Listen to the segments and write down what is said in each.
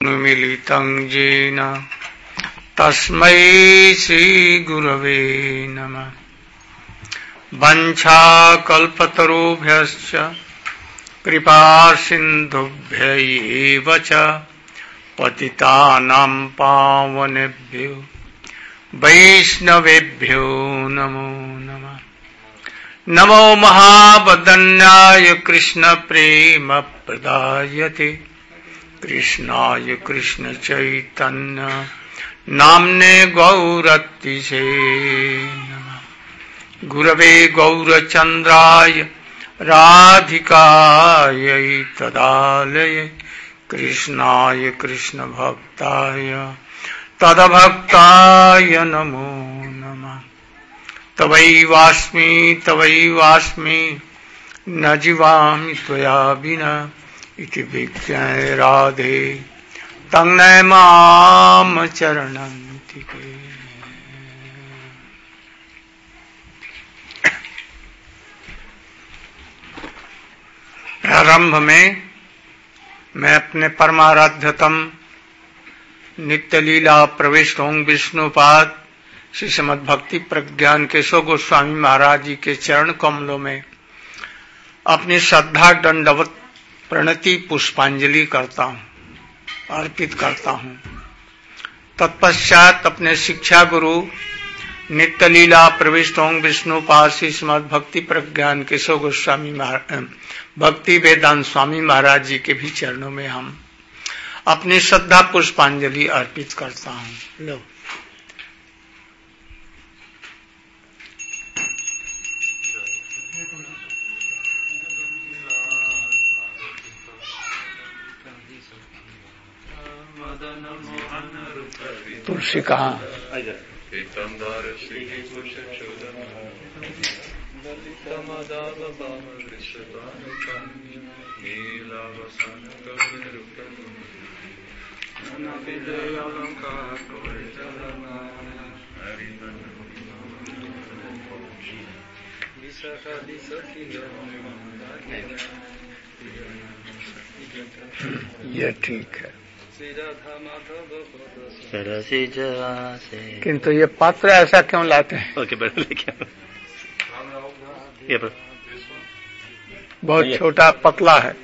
मिलितं येन तस्मै श्रीगुरवे नमः। वंशाकल्पतरुभ्यश्च कृपासिन्धुभ्यैव च पतितानां पावनेभ्यो वैष्णवेभ्यो नमो नमः। नमो महावदन्याय कृष्ण प्रेम प्रदायते कृष्णाय कृष्ण चैतन्य नाम्ने गौरतिसे नमः। गुरवे गौरचन्द्राय राधिकायै तदालये कृष्णाय कृष्ण भक्ताय तदभक्ताय नमो नमः। तवैवास्मि न जीवामि त्वया विना इति विज्ञाय राधे तन्नय माम चरणं तिके। प्रारंभ में मैं अपने परमाराध्यतम नित्य लीला प्रविष्ट ओं विष्णुपाद श्री श्रीमद् भक्ति प्रज्ञान केशव गोस्वामी महाराज जी के चरण कमलों में अपनी श्रद्धा दंडवत प्रणति पुष्पांजलि करता हूँ, अर्पित करता हूँ। तत्पश्चात अपने शिक्षा गुरु नित्य लीला प्रविष्ट ओं विष्णुपाद श्री श्रीमद् भक्ति प्रज्ञान केशव गोस्वामी भक्ति वेदांत स्वामी महाराज जी के भी चरणों में हम अपनी श्रद्धा पुष्पांजलि अर्पित करता हूँ। लो तुलसी कहाँ? ये ठीक है, किंतु ये पात्र ऐसा क्यों लाते हैं? ओके, बहुत छोटा पतला है।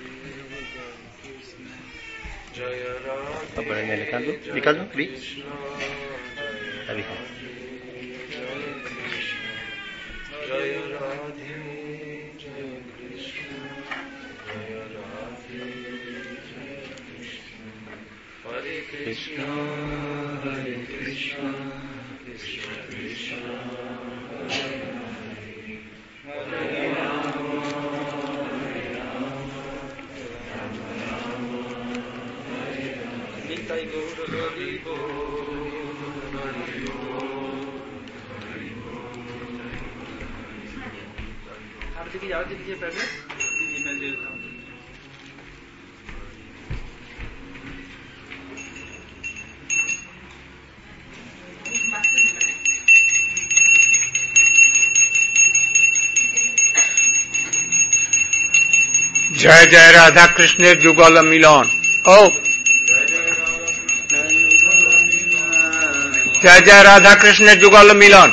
निकाल दो अभी Krishna Hare Krishna Krishna Krishna Hare Hare Hare Rama Hare Rama Rama Rama Hare Hare Nitai Gaur Hari Bol Hari Bol Hari Bol। आरती की आवाज दीजिए पहले, मैं देता हूँ। जय जय राधा कृष्ण जुगल मिलन। ओ जय जय राधा कृष्ण जुगल मिलन।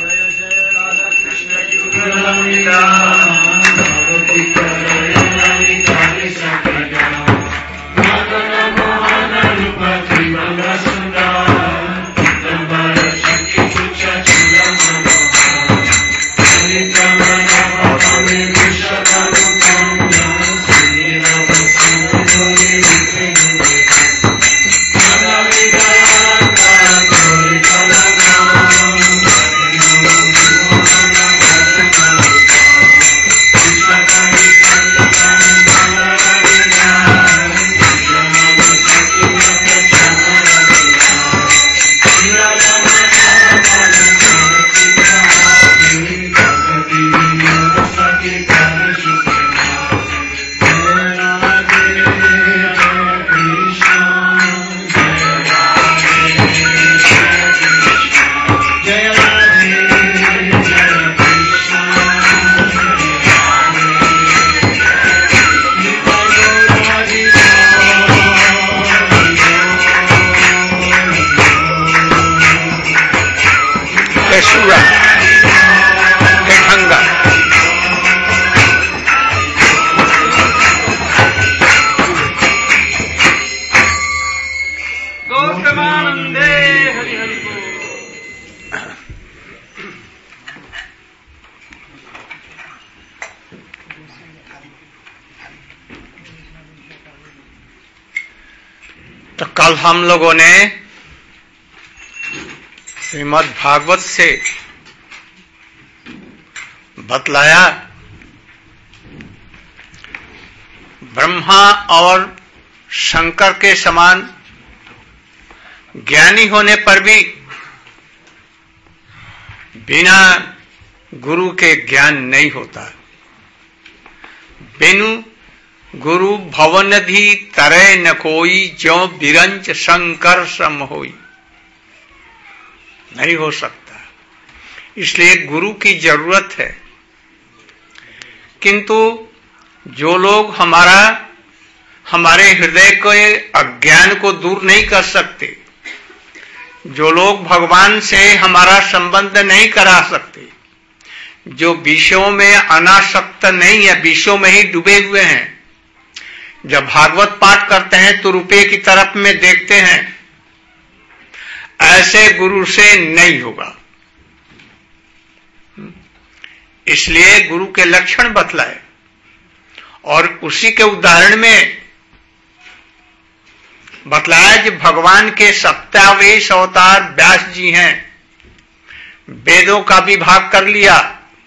सूरा हे ढंगा। गौतमानंदे हरि हरि बोल। तो कल हम लोगों ने श्रीमद् भागवत से बतलाया ब्रह्मा और शंकर के समान ज्ञानी होने पर भी बिना गुरु के ज्ञान नहीं होता। बिनु गुरु भवनधि तरे न कोई, ज्यों बिरंच शंकर सम होई। नहीं हो सकता, इसलिए गुरु की जरूरत है। किंतु जो लोग हमारे हृदय के अज्ञान को दूर नहीं कर सकते, जो लोग भगवान से हमारा संबंध नहीं करा सकते, जो विषयों में अनासक्त नहीं है, विषयों में ही डूबे हुए हैं, जब भागवत पाठ करते हैं तो रुपये की तरफ में देखते हैं, ऐसे गुरु से नहीं होगा। इसलिए गुरु के लक्षण बतलाए और उसी के उदाहरण में बतलाया कि भगवान के सप्तावेश अवतार व्यास जी हैं। वेदों का विभाग कर लिया,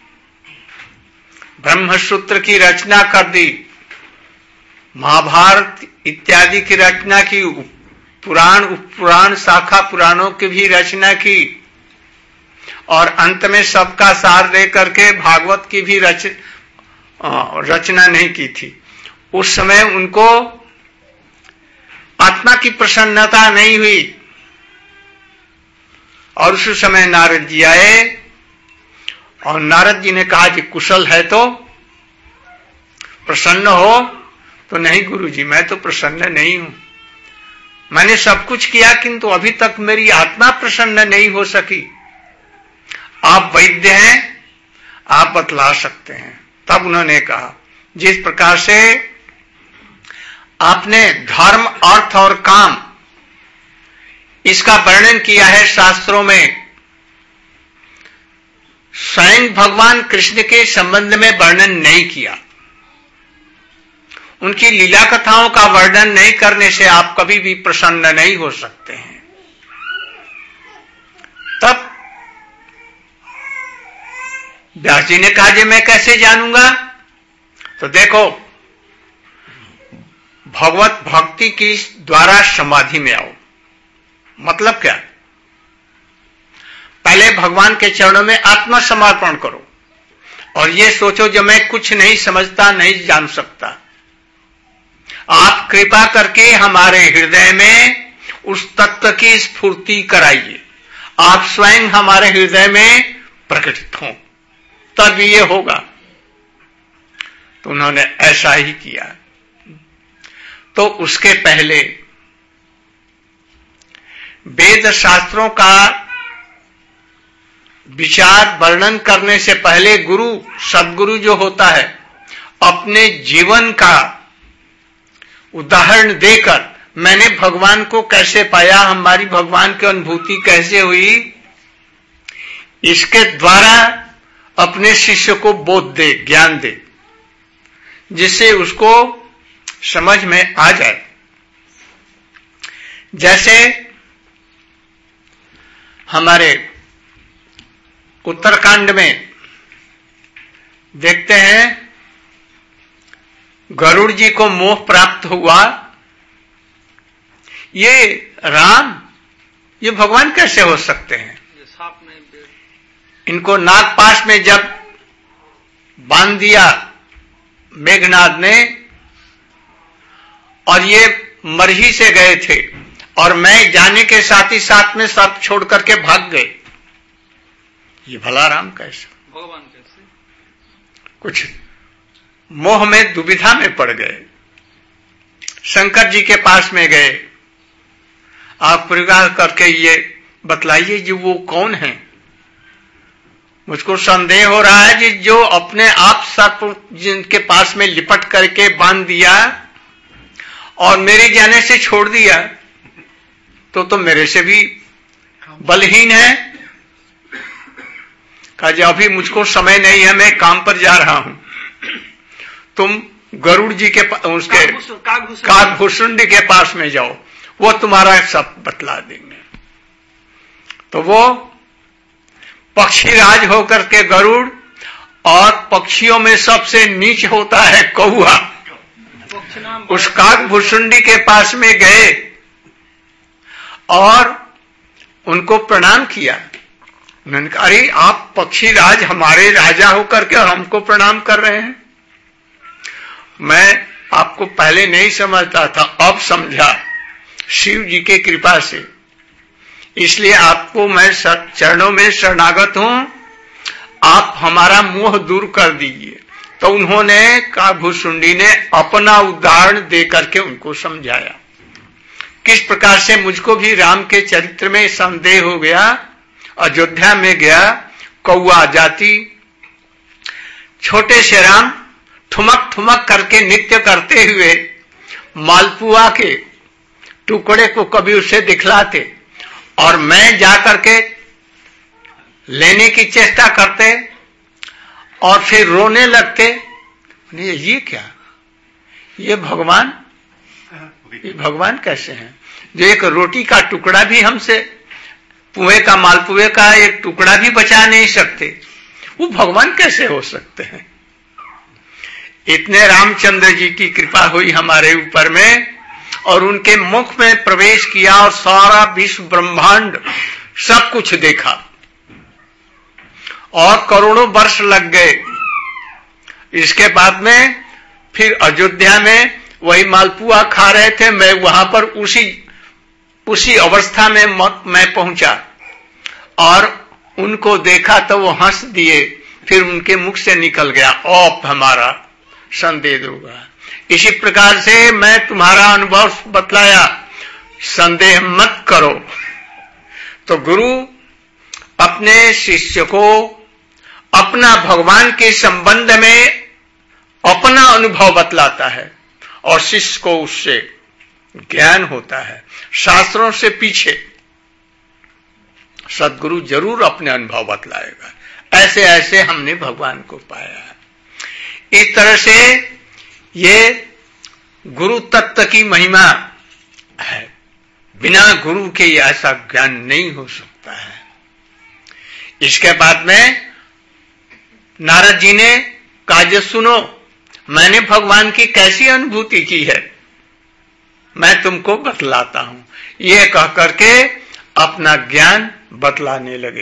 ब्रह्मसूत्र की रचना कर दी, महाभारत इत्यादि की रचना की, पुराण उपपुराण शाखा पुराणों की भी रचना की, और अंत में सबका सार दे करके भागवत की भी रचना नहीं की थी। उस समय उनको आत्मा की प्रसन्नता नहीं हुई, और उस समय नारद जी आए और नारद जी ने कहा कि कुशल है तो प्रसन्न हो। तो नहीं गुरुजी, मैं तो प्रसन्न नहीं हूं, मैंने सब कुछ किया किंतु अभी तक मेरी आत्मा प्रसन्न नहीं हो सकी। आप वैद्य हैं, आप बतला सकते हैं। तब उन्होंने कहा, जिस प्रकार से आपने धर्म अर्थ और काम इसका वर्णन किया है शास्त्रों में, स्वयं भगवान कृष्ण के संबंध में वर्णन नहीं किया। उनकी लीला कथाओं का वर्णन नहीं करने से आप कभी भी प्रसन्न नहीं हो सकते हैं। तब व्यास जी ने कहा, जी मैं कैसे जानूंगा? तो देखो, भगवत भक्ति की द्वारा समाधि में आओ। मतलब क्या? पहले भगवान के चरणों में आत्मसमर्पण करो और ये सोचो जो मैं कुछ नहीं समझता, नहीं जान सकता। आप कृपा करके हमारे हृदय में उस तत्व की स्फूर्ति कराइए, आप स्वयं हमारे हृदय में प्रकटित हों, तब ये होगा। तो उन्होंने ऐसा ही किया। तो उसके पहले वेद शास्त्रों का विचार वर्णन करने से पहले गुरु, सद्गुरु जो होता है, अपने जीवन का उदाहरण देकर मैंने भगवान को कैसे पाया, हमारी भगवान की अनुभूति कैसे हुई, इसके द्वारा अपने शिष्य को बोध दे, ज्ञान दे, जिससे उसको समझ में आ जाए। जैसे हमारे उत्तरकांड में देखते हैं, गरुड़ जी को मोह प्राप्त हुआ। ये राम, ये भगवान कैसे हो सकते हैं? इनको नागपाश में जब बांध दिया मेघनाद ने, और ये मरही से गए थे, और मैं जाने के साथ ही साथ में सब छोड़ करके भाग गए। ये भला राम कैसे, भगवान कैसे? कुछ मोह में दुविधा में पड़ गए। शंकर जी के पास में गए, आप परिवार करके ये बतलाइए जी वो कौन है? मुझको संदेह हो रहा है कि जो अपने आप सर्प जिनके पास में लिपट करके बांध दिया और मेरे जाने से छोड़ दिया तो मेरे से भी बलहीन है। कहा जी अभी मुझको समय नहीं है, मैं काम पर जा रहा हूं, तुम गरुड़ जी के उसके काकभूषुंडी के पास में जाओ, वो तुम्हारा सब बतला देंगे। तो वो पक्षीराज होकर के गरुड़, और पक्षियों में सबसे नीच होता है कौआ, उस काकभूषुंडी के पास में गए और उनको प्रणाम किया। उन्होंने कहा अरे आप पक्षीराज हमारे राजा होकर के हमको प्रणाम कर रहे हैं। मैं आपको पहले नहीं समझता था, अब समझा शिव जी के कृपा से, इसलिए आपको मैं चरणों में शरणागत हूं, आप हमारा मोह दूर कर दीजिए। तो उन्होंने काकभूषुंडी ने अपना उदाहरण दे करके उनको समझाया किस प्रकार से मुझको भी राम के चरित्र में संदेह हो गया। अयोध्या में गया, कौआ जाति, छोटे से राम ठुमक ठुमक करके नृत्य करते हुए मालपुआ के टुकड़े को कभी उसे दिखलाते और मैं जाकर के लेने की चेष्टा करते और फिर रोने लगते। ये क्या, ये भगवान कैसे हैं जो एक रोटी का टुकड़ा भी हमसे, पुए का मालपुए का एक टुकड़ा भी बचा नहीं सकते, वो भगवान कैसे हो सकते हैं। इतने रामचंद्र जी की कृपा हुई हमारे ऊपर में और उनके मुख में प्रवेश किया और सारा विश्व ब्रह्मांड सब कुछ देखा और करोड़ों वर्ष लग गए। इसके बाद में फिर अयोध्या में वही मालपुआ खा रहे थे, मैं वहां पर उसी अवस्था में मैं पहुंचा और उनको देखा तो वो हंस दिए, फिर उनके मुख से निकल गया आप हमारा संदेह होगा। इसी प्रकार से मैं तुम्हारा अनुभव बतलाया, संदेह मत करो। तो गुरु अपने शिष्य को अपना भगवान के संबंध में अपना अनुभव बतलाता है और शिष्य को उससे ज्ञान होता है। शास्त्रों से पीछे सदगुरु जरूर अपने अनुभव बतलाएगा, ऐसे ऐसे हमने भगवान को पाया है। इस तरह से ये गुरु तत्व की महिमा है, बिना गुरु के ऐसा ज्ञान नहीं हो सकता है। इसके बाद में नारद जी ने कहा सुनो, मैंने भगवान की कैसी अनुभूति की है मैं तुमको बतलाता हूं। ये कह करके अपना ज्ञान बतलाने लगे।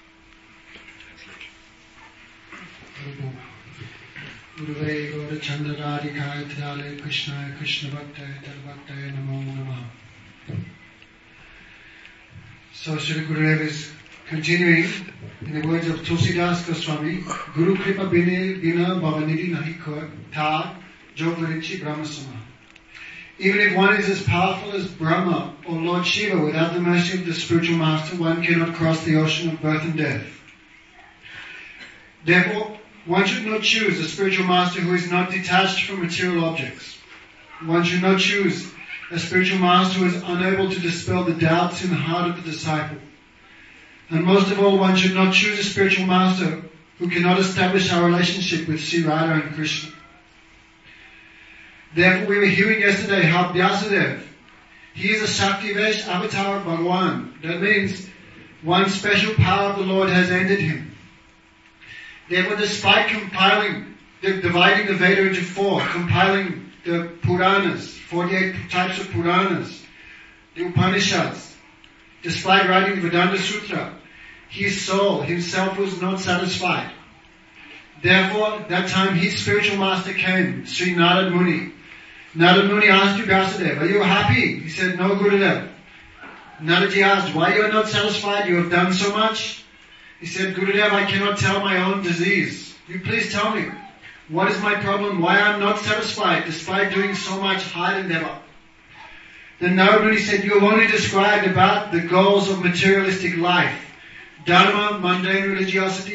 So Sri Gurudev is continuing in the words of Tulsidas Goswami, Guru Kripa Bina Bhavanidhi Nahi Tha Jogarichi Brahma Sama. Even if one is as powerful as Brahma or Lord Shiva, without the mercy of the spiritual master, one cannot cross the ocean of birth and death. Therefore, one should not choose a spiritual master who is not detached from material objects. One should not choose a spiritual master who is unable to dispel the doubts in the heart of the disciple. And most of all, one should not choose a spiritual master who cannot establish our relationship with Sri Radha and Krishna. Therefore, we were hearing yesterday how Vyasadeva, he is a Shaktivesh avatar of Bhagavan. That means one special power of the Lord has entered him. Therefore, despite dividing the Veda into four, compiling the Puranas, 48 types of Puranas, the Upanishads, despite writing the Vedanta Sutra, his soul himself was not satisfied. Therefore, that time his spiritual master came, Sri Narad Muni. Narad Muni asked Vyasadeva, are you happy? He said, no, Gurudev. Naradji asked, why you are not satisfied? You have done so much. He said, Gurudev, I cannot tell my own disease. You please tell me, what is my problem? Why I am not satisfied despite doing so much hard endeavor? Then Narad Muni said, you have only described about the goals of materialistic life. Dharma, mundane religiosity,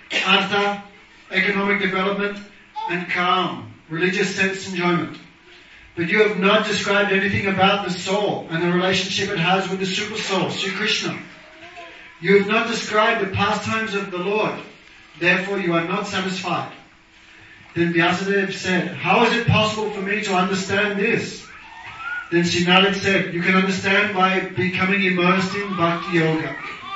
artha, economic development, and calm, religious sense enjoyment. But you have not described anything about the soul and the relationship it has with the super soul, Sri Krishna. You have not described the pastimes of the Lord. Therefore you are not satisfied. Then Vyasadeva said, how is it possible for me to understand this? Then Sri Narad said, you can understand by becoming immersed in Bhakti Yoga.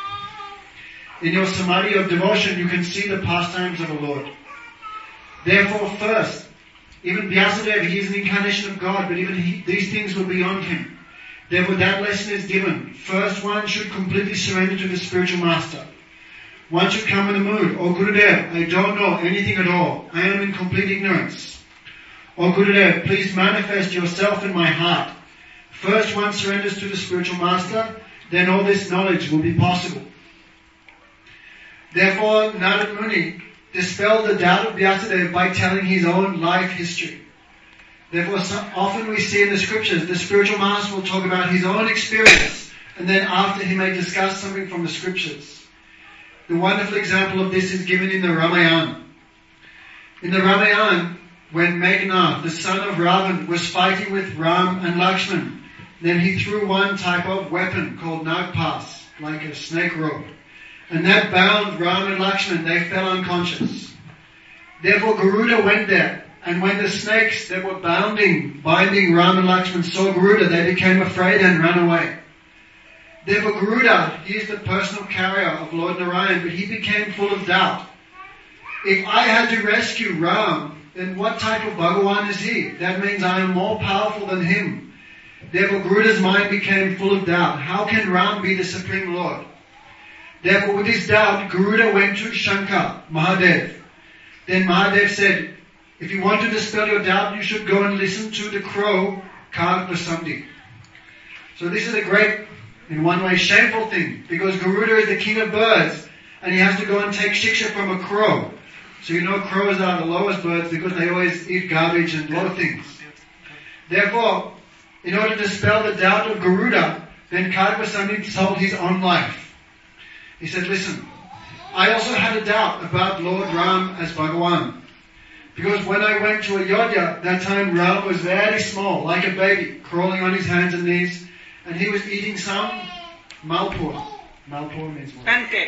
In your samadhi of devotion, you can see the pastimes of the Lord. Therefore first, even Vyasadeva, he is an incarnation of God, but even these things were beyond him. Therefore that lesson is given. First one should completely surrender to the spiritual master. One should come in the mood, O Gurudev, I don't know anything at all. I am in complete ignorance. O Gurudev, please manifest yourself in my heart. First one surrenders to the spiritual master, then all this knowledge will be possible. Therefore, Narad Muni dispelled the doubt of Vyasadeva by telling his own life history. Therefore, often we see in the scriptures, the spiritual master will talk about his own experience, and then after he may discuss something from the scriptures. The wonderful example of this is given in the Ramayana. In the Ramayana, when Meghnad, the son of Ravan, was fighting with Ram and Lakshman, then he threw one type of weapon called Nagpas, like a snake rope. And that bound Ram and Lakshman, they fell unconscious. Therefore Garuda went there, and when the snakes that were binding Ram and Lakshman saw Garuda, they became afraid and ran away. Therefore Garuda, he is the personal carrier of Lord Narayan, but he became full of doubt. If I had to rescue Ram, then what type of Bhagavan is he? That means I am more powerful than him. Therefore Garuda's mind became full of doubt. How can Ram be the Supreme Lord? Therefore with this doubt, Garuda went to Shankar, Mahadev. Then Mahadev said, if you want to dispel your doubt, you should go and listen to the crow, Kalpasandi. So this is a great, in one way, shameful thing, because Garuda is the king of birds, and he has to go and take shiksha from a crow. So you know crows are the lowest birds because they always eat garbage and low things. Therefore, in order to dispel the doubt of Garuda, then Kalpasandi told his own life. He said, listen, I also had a doubt about Lord Ram as Bhagavan. Because when I went to Ayodhya, that time Ram was very small, like a baby, crawling on his hands and knees, and he was eating some malpur. Malpur means what? Pancake.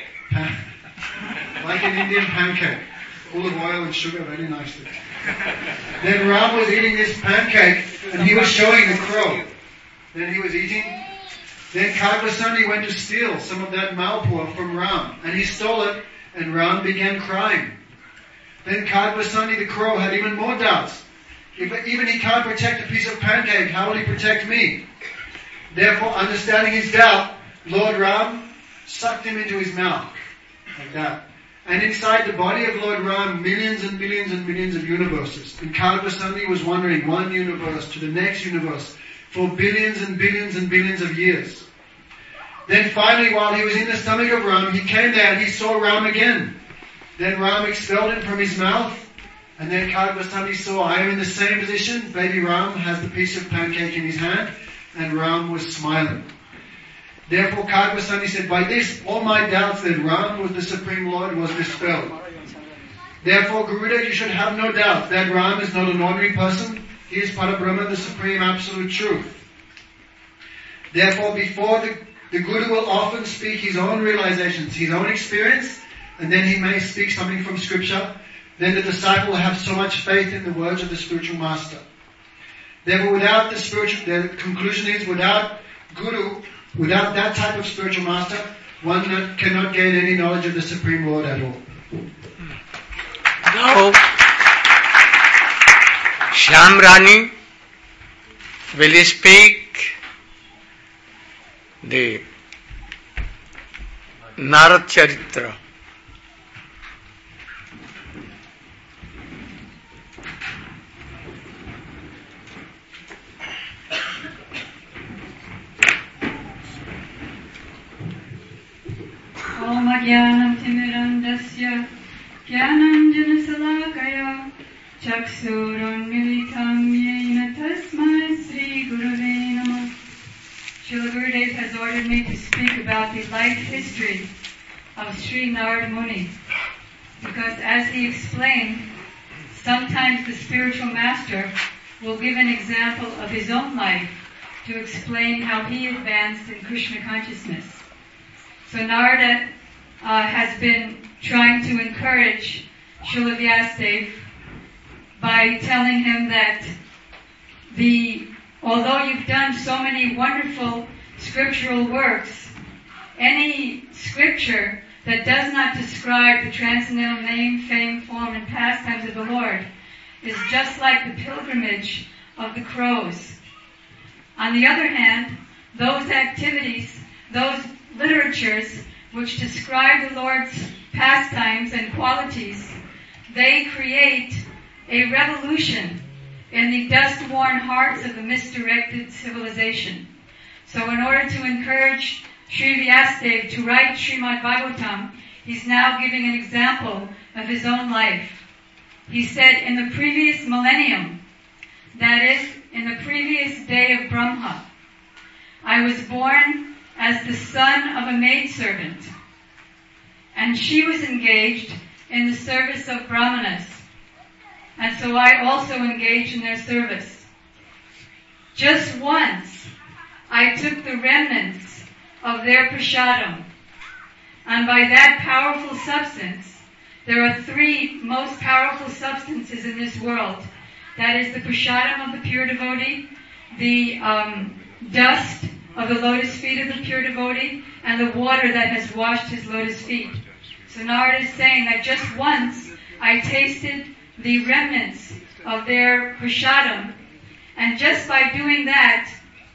Like an Indian pancake, full of oil and sugar, very nicely. Then Ram was eating this pancake, and he was showing the crow. Then he was eating. Then Kalpasandi went to steal some of that malpur from Ram, and he stole it, and Ram began crying. Then Kalpasandi the crow had even more doubts. If even he can't protect a piece of pancake, how will he protect me? Therefore, understanding his doubt, Lord Ram sucked him into his mouth, like that. And inside the body of Lord Ram, millions and millions and millions of universes. And Kalpasandi was wandering one universe to the next universe for billions and billions and billions of years. Then finally, while he was in the stomach of Ram, he came there and he saw Ram again. Then Ram expelled him from his mouth, and then Kalpasandi saw, I am in the same position. Baby Ram has the piece of pancake in his hand, and Ram was smiling. Therefore Kalpasandi said, by this, all my doubts that Ram was the Supreme Lord was dispelled. Therefore, Garuda, you should have no doubt that Ram is not an ordinary person. He is Parabrahma, the Supreme Absolute Truth. Therefore, before the Guru will often speak his own realizations, his own experience, and then he may speak something from scripture, then the disciple will have so much faith in the words of the spiritual master. Therefore, without the conclusion is, without Guru, without that type of spiritual master, one cannot gain any knowledge of the Supreme Lord at all. Now, Shyam Rani will speak the Narad Charitra. Om Jnanam Timirandasya Jnananjana Salakaya Chaksurunmilitam Yena Tasmai Sri Gurave Namah. Srila Gurudev has ordered me to speak about the life history of Sri Narad Muni. because as he explained, sometimes the spiritual master will give an example of his own life to explain how he advanced in Krishna consciousness. So Narada has been trying to encourage Srila Vyasadeva by telling him that although you've done so many wonderful scriptural works, any scripture that does not describe the transcendental name, fame, form, and pastimes of the Lord is just like the pilgrimage of the crows. On the other hand, those activities, those literatures which describe the Lord's pastimes and qualities, they create a revolution in the dust-worn hearts of the misdirected civilization. So in order to encourage Sri Vyasadeva to write Srimad Bhagavatam, he's now giving an example of his own life. He said, in the previous millennium, that is, in the previous day of Brahma, I was born as the son of a maidservant, and she was engaged in the service of Brahmanas, and so I also engaged in their service. Just once, I took the remnants of their prasadam, and by that powerful substance, there are three most powerful substances in this world. That is the prasadam of the pure devotee, the dust of the lotus feet of the pure devotee, and the water that has washed his lotus feet. So Narada is saying that just once I tasted the remnants of their prasadam, and just by doing that,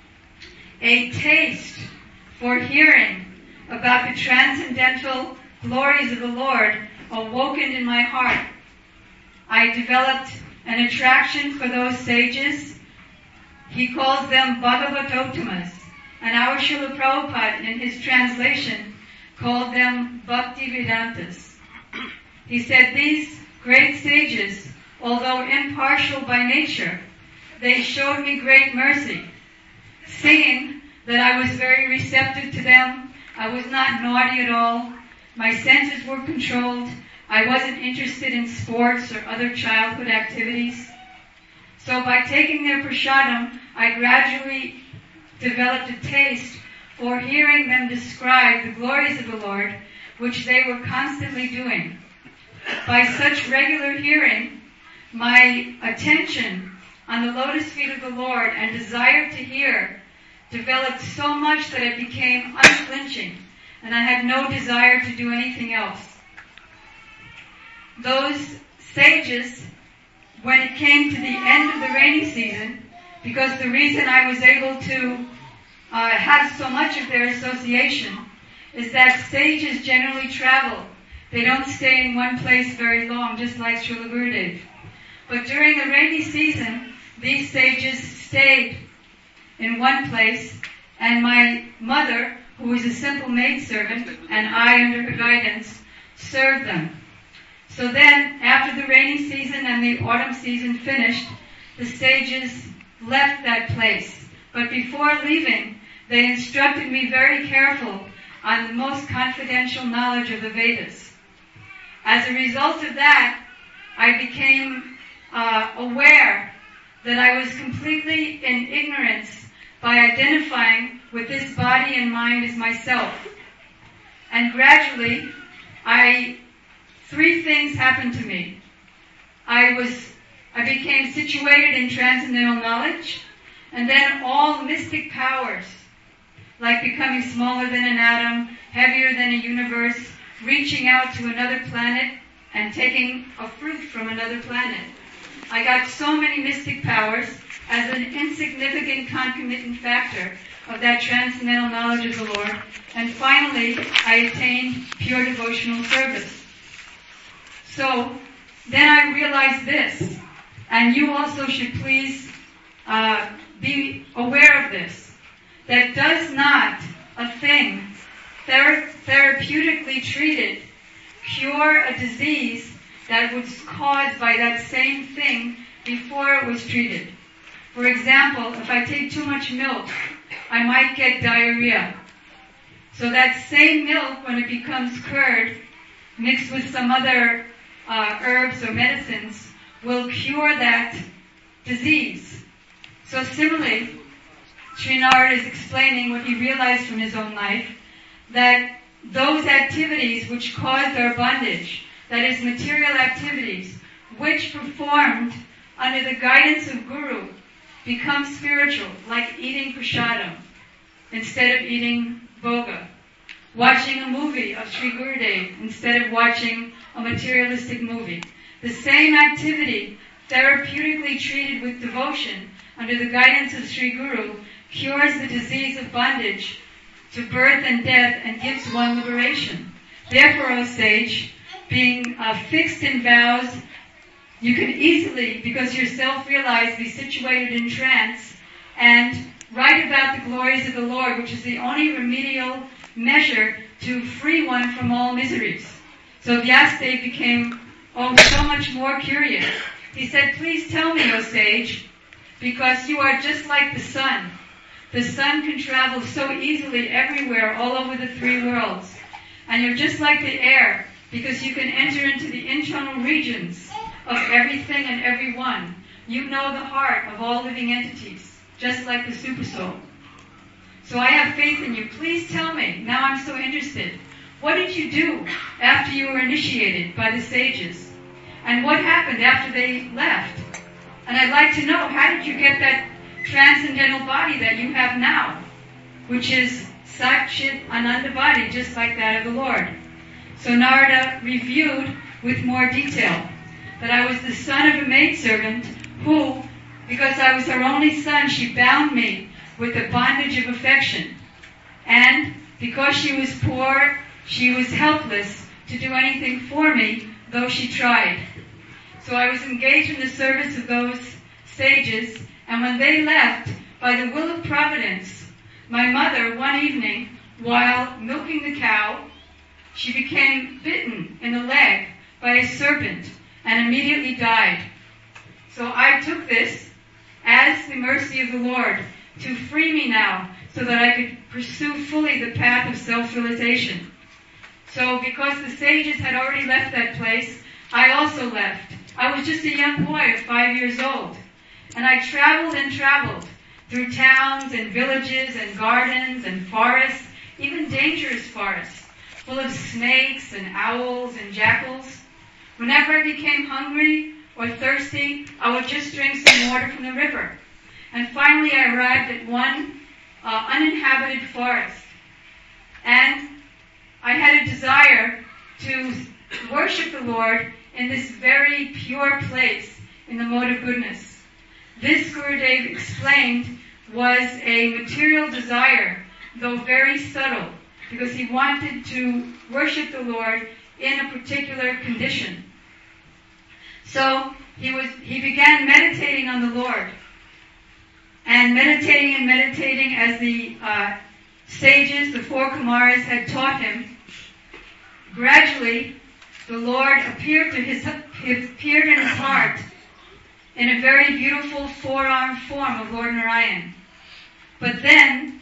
a taste for hearing about the transcendental glories of the Lord awoken in my heart. I developed an attraction for those sages. He calls them Bhagavatottamas, and our Srila Prabhupada, in his translation, called them Bhakti Vedantas. He said these great sages, although impartial by nature, they showed me great mercy, seeing that I was very receptive to them. I was not naughty at all. My senses were controlled. I wasn't interested in sports or other childhood activities. So by taking their prasadam, I gradually developed a taste for hearing them describe the glories of the Lord, which they were constantly doing. By such regular hearing, my attention on the lotus feet of the Lord and desire to hear developed so much that it became unflinching, and I had no desire to do anything else. Those sages, when it came to the end of the rainy season, because the reason I was able to have so much of their association is that sages generally travel. They don't stay in one place very long, just like Srila Gurudev. But during the rainy season, these sages stayed in one place, and my mother, who was a simple maidservant, and I, under her guidance, served them. So then, after the rainy season and the autumn season finished, the sages left that place. But before leaving, they instructed me very careful on the most confidential knowledge of the Vedas. As a result of that, I became aware that I was completely in ignorance by identifying with this body and mind as myself. And gradually, three things happened to me. I became situated in transcendental knowledge, and then all mystic powers, like becoming smaller than an atom, heavier than a universe, reaching out to another planet, and taking a fruit from another planet. I got so many mystic powers as an insignificant concomitant factor of that transcendental knowledge of the Lord, and finally I attained pure devotional service. So then I realized this, and you also should please be aware of this, that does not a thing therapeutically treated cure a disease that was caused by that same thing before it was treated. For example, if I take too much milk, I might get diarrhea. So that same milk, when it becomes curd, mixed with some other herbs or medicines will cure that disease. So similarly, Sri Narada is explaining what he realized from his own life, that those activities which caused our bondage, that is material activities, which performed under the guidance of Guru, become spiritual, like eating prasadam instead of eating bhoga, watching a movie of Sri Gurudev instead of watching a materialistic movie. The same activity, therapeutically treated with devotion under the guidance of Sri Guru, cures the disease of bondage to birth and death and gives one liberation. Therefore, O sage, being fixed in vows, you can easily, because you're self-realized, be situated in trance and write about the glories of the Lord, which is the only remedial measure to free one from all miseries. So Vyasadeva became so much more curious. He said, please tell me, O sage, because you are just like the sun. The sun can travel so easily everywhere, all over the three worlds. And you're just like the air, because you can enter into the internal regions of everything and everyone. You know the heart of all living entities, just like the Supersoul. So I have faith in you. Please tell me. Now I'm so interested. What did you do after you were initiated by the sages? And what happened after they left? And I'd like to know, how did you get that transcendental body that you have now, which is Sat Chit Ananda body, just like that of the Lord? So Narada reviewed with more detail that I was the son of a maidservant who, because I was her only son, she bound me with the bondage of affection. And because she was poor, she was helpless to do anything for me, though she tried. So I was engaged in the service of those sages, and when they left, by the will of Providence, my mother, one evening, while milking the cow, she became bitten in the leg by a serpent and immediately died. So I took this as the mercy of the Lord to free me now, so that I could pursue fully the path of self-realization. So because the sages had already left that place, I also left. I was just a young boy of 5 years old. And I traveled and traveled through towns and villages and gardens and forests, even dangerous forests, full of snakes and owls and jackals. Whenever I became hungry or thirsty, I would just drink some water from the river. And finally I arrived at one uninhabited forest. And I had a desire to worship the Lord in this very pure place in the mode of goodness. This, Gurudev explained, was a material desire, though very subtle, because he wanted to worship the Lord in a particular condition. So he began meditating on the Lord, and meditating as the sages, the four Kumaras, had taught him. Gradually, the Lord appeared in his heart in a very beautiful four-armed form of Lord Narayan. But then,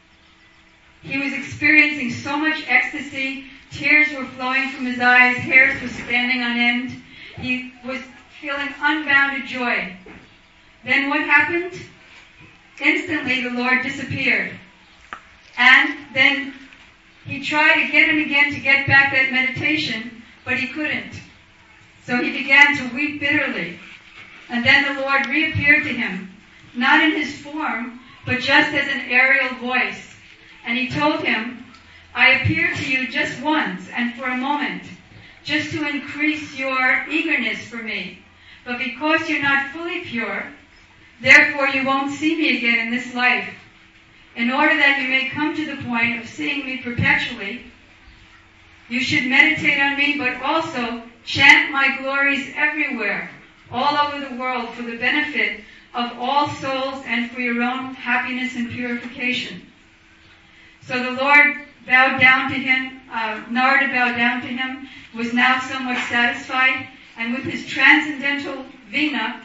he was experiencing so much ecstasy, tears were flowing from his eyes, hairs were standing on end. He was feeling unbounded joy. Then what happened? Instantly the Lord disappeared. And then he tried again and again to get back that meditation, but he couldn't. So he began to weep bitterly. And then the Lord reappeared to him, not in his form, but just as an aerial voice. And he told him, I appeared to you just once and for a moment, just to increase your eagerness for me. But because you're not fully pure, therefore you won't see me again in this life. In order that you may come to the point of seeing me perpetually, you should meditate on me, but also chant my glories everywhere, all over the world, for the benefit of all souls and for your own happiness and purification. So the Lord bowed down to him, Narada bowed down to him, was now somewhat satisfied, and with his transcendental vina,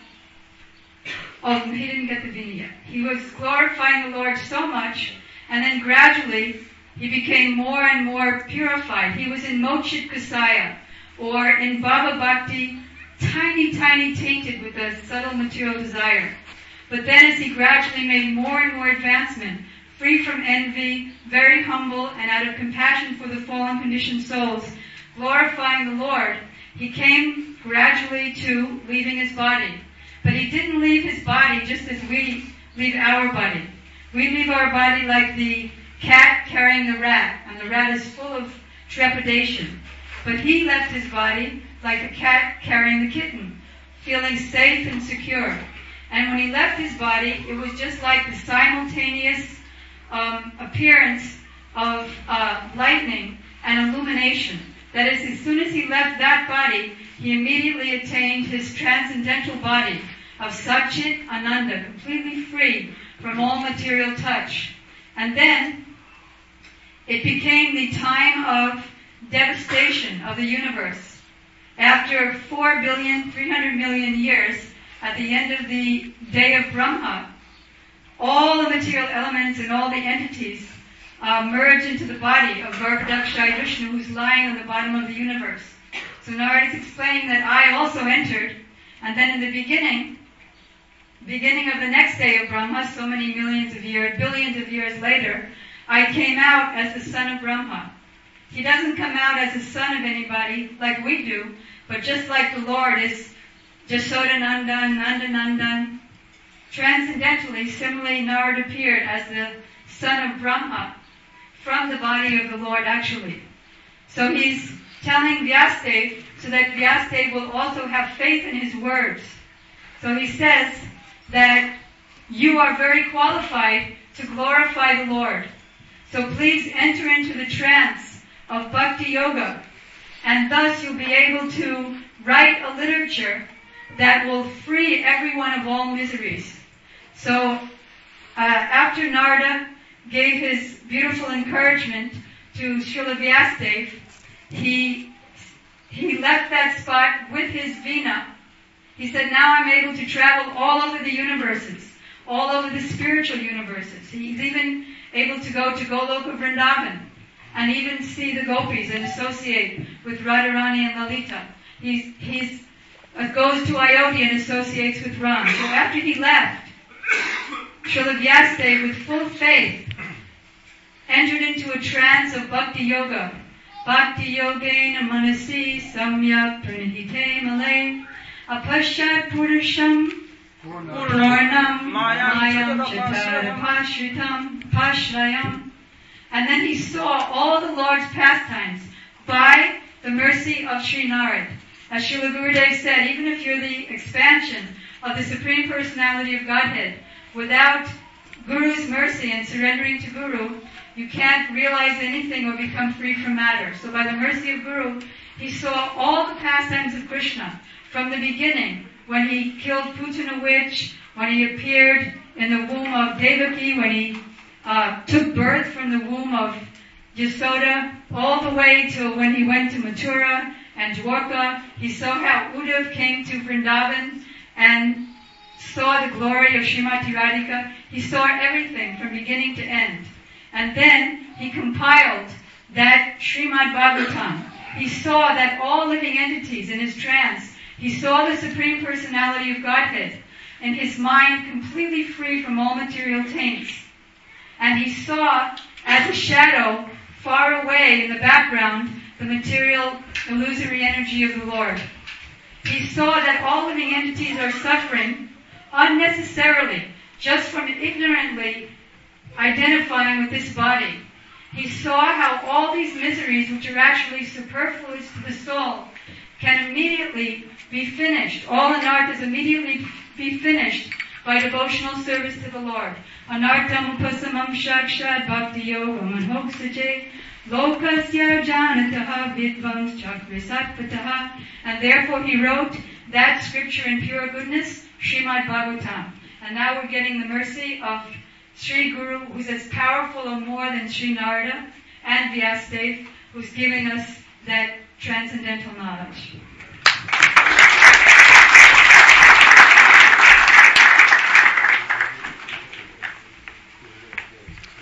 he didn't get the vina yet. He was glorifying the Lord so much, and then gradually he became more and more purified. He was in Mochit Kasaya, or in Bhava Bhakti, tiny, tainted with a subtle material desire. But then as he gradually made more and more advancement, free from envy, very humble, and out of compassion for the fallen conditioned souls, glorifying the Lord, he came gradually to leaving his body. But he didn't leave his body just as we leave our body. We leave our body like the cat carrying the rat, and the rat is full of trepidation. But he left his body like a cat carrying the kitten, feeling safe and secure. And when he left his body, it was just like the simultaneous appearance of lightning and illumination. That is, as soon as he left that body, he immediately attained his transcendental body of Satchit Ananda, completely free from all material touch. And then it became the time of devastation of the universe. After 4,300,000,000 years, at the end of the day of Brahma, all the material elements and all the entities merge into the body of Garbhodakshaya Vishnu, who's lying on the bottom of the universe. So Narada is explaining that I also entered, and then in the beginning of the next day of Brahma, so many millions of years, billions of years later, I came out as the son of Brahma. He doesn't come out as the son of anybody like we do, but just like the Lord is Jasodanandan, Nandanandan. Transcendentally, similarly, Narada appeared as the son of Brahma from the body of the Lord actually. So he's telling Vyasadeva so that Vyasadeva will also have faith in his words. So he says that you are very qualified to glorify the Lord. So please enter into the trance of Bhakti Yoga, and thus you'll be able to write a literature that will free everyone of all miseries. So after Narada gave his beautiful encouragement to Srila Vyasadeva, he left that spot with his Veena. He said, now I'm able to travel all over the universes, all over the spiritual universes. He's even able to go to Goloka Vrindavan and even see the gopis and associate with Radharani and Lalita. He goes to Ayodhya and associates with Ram. So after he left, Srila Vyasadeva, with full faith, entered into a trance of Bhakti Yoga. Bhakti Yogena Manasi Samyak Pranihite Malay Apashat Purusham Purnam Mayam Chatara Pashrayam. And then he saw all the Lord's pastimes by the mercy of Sri Narad. As Srila Gurudev said, even if you're the expansion of the Supreme Personality of Godhead, without Guru's mercy and surrendering to Guru, you can't realize anything or become free from matter. So by the mercy of Guru, he saw all the pastimes of Krishna from the beginning, when he killed Putana witch, when he appeared in the womb of Devaki, when he took birth from the womb of Yasoda, all the way to when he went to Mathura and Dwarka. He saw how Uddhav came to Vrindavan and saw the glory of Srimati Radhika. He saw everything from beginning to end. And then he compiled that Srimad Bhagavatam. He saw that all living entities in his trance, he saw the Supreme Personality of Godhead in his mind completely free from all material taints. And he saw, as a shadow, far away in the background, the material, illusory energy of the Lord. He saw that all living entities are suffering unnecessarily, just from ignorantly identifying with this body. He saw how all these miseries, which are actually superfluous to the soul, can immediately be finished. All anarthas immediately be finished by devotional service to the Lord. Anartam upasamam shakshad bhakti yogam anhoksaje lokasya janataha vidvams chakrisatpataha. And therefore he wrote that scripture in pure goodness, Srimad Bhagavatam. And now we're getting the mercy of Sri Guru, who's as powerful or more than Sri Narada, and Vyasadeva, who's giving us that transcendental knowledge.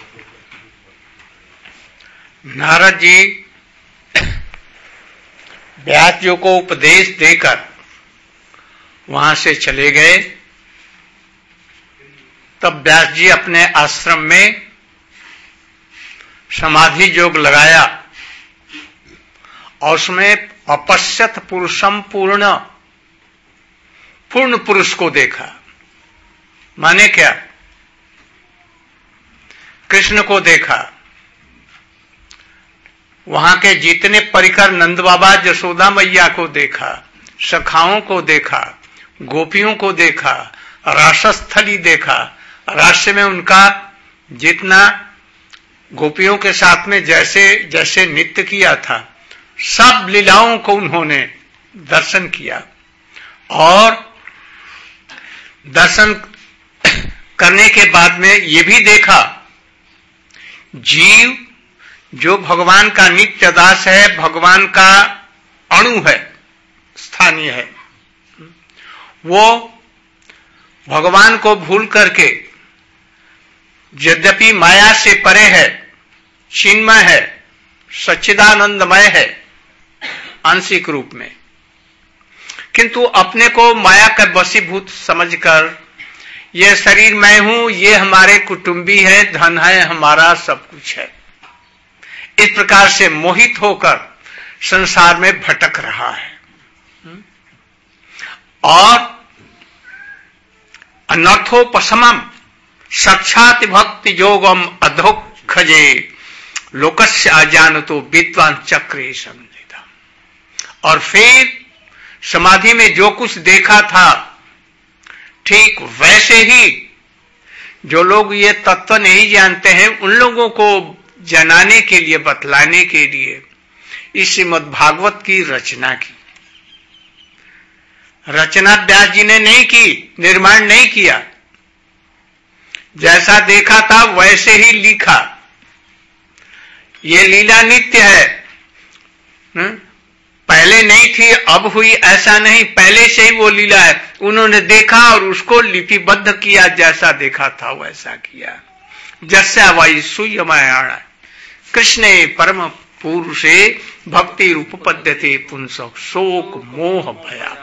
Narad ji व्यास जी को उपदेश देकर वहां से चले गए। तब व्यास जी अपने आश्रम में समाधि योग लगाया और उसमें अपश्यत पुरुषम पूर्ण पुरुष को देखा। माने क्या? कृष्ण को देखा, वहां के जितने परिकर नंद बाबा यशोदा मैया को देखा, सखाओं को देखा, गोपियों को देखा, रासस्थली देखा। रास में उनका जितना गोपियों के साथ में जैसे जैसे नृत्य किया था, सब लीलाओं को उन्होंने दर्शन किया। और दर्शन करने के बाद में ये भी देखा, जीव जो भगवान का नित्य दास है, भगवान का अणु है, स्थानीय है, वो भगवान को भूल करके यद्यपि माया से परे है, चिन्मय है, सच्चिदानंदमय है आंशिक रूप में, किंतु अपने को माया का वशीभूत समझकर ये शरीर मैं हूं, ये हमारे कुटुंबी है, धन है हमारा, सब कुछ है, इस प्रकार से मोहित होकर संसार में भटक रहा है। और अनर्थोपशमम साक्षात भक्ति योगम अधोक्षजे लोकस्य अजानतो विद्वान चक्रे संनिधा। और फिर समाधि में जो कुछ देखा था, ठीक वैसे ही जो लोग ये तत्व नहीं जानते हैं, उन लोगों को जनाने के लिए, बतलाने के लिए इस श्रीमद् भागवत की रचना की। रचना व्यास जी ने नहीं की, निर्माण नहीं किया, जैसा देखा था वैसे ही लिखा। ये लीला नित्य है, पहले नहीं थी अब हुई ऐसा नहीं, पहले से ही वो लीला है। उन्होंने देखा और उसको लिपिबद्ध किया, जैसा देखा था वैसा किया। जस्या वाई सूयमायाण कृष्णे परम पुरुषे भक्ति रूप पद्यते पुंस शोक मोह भया।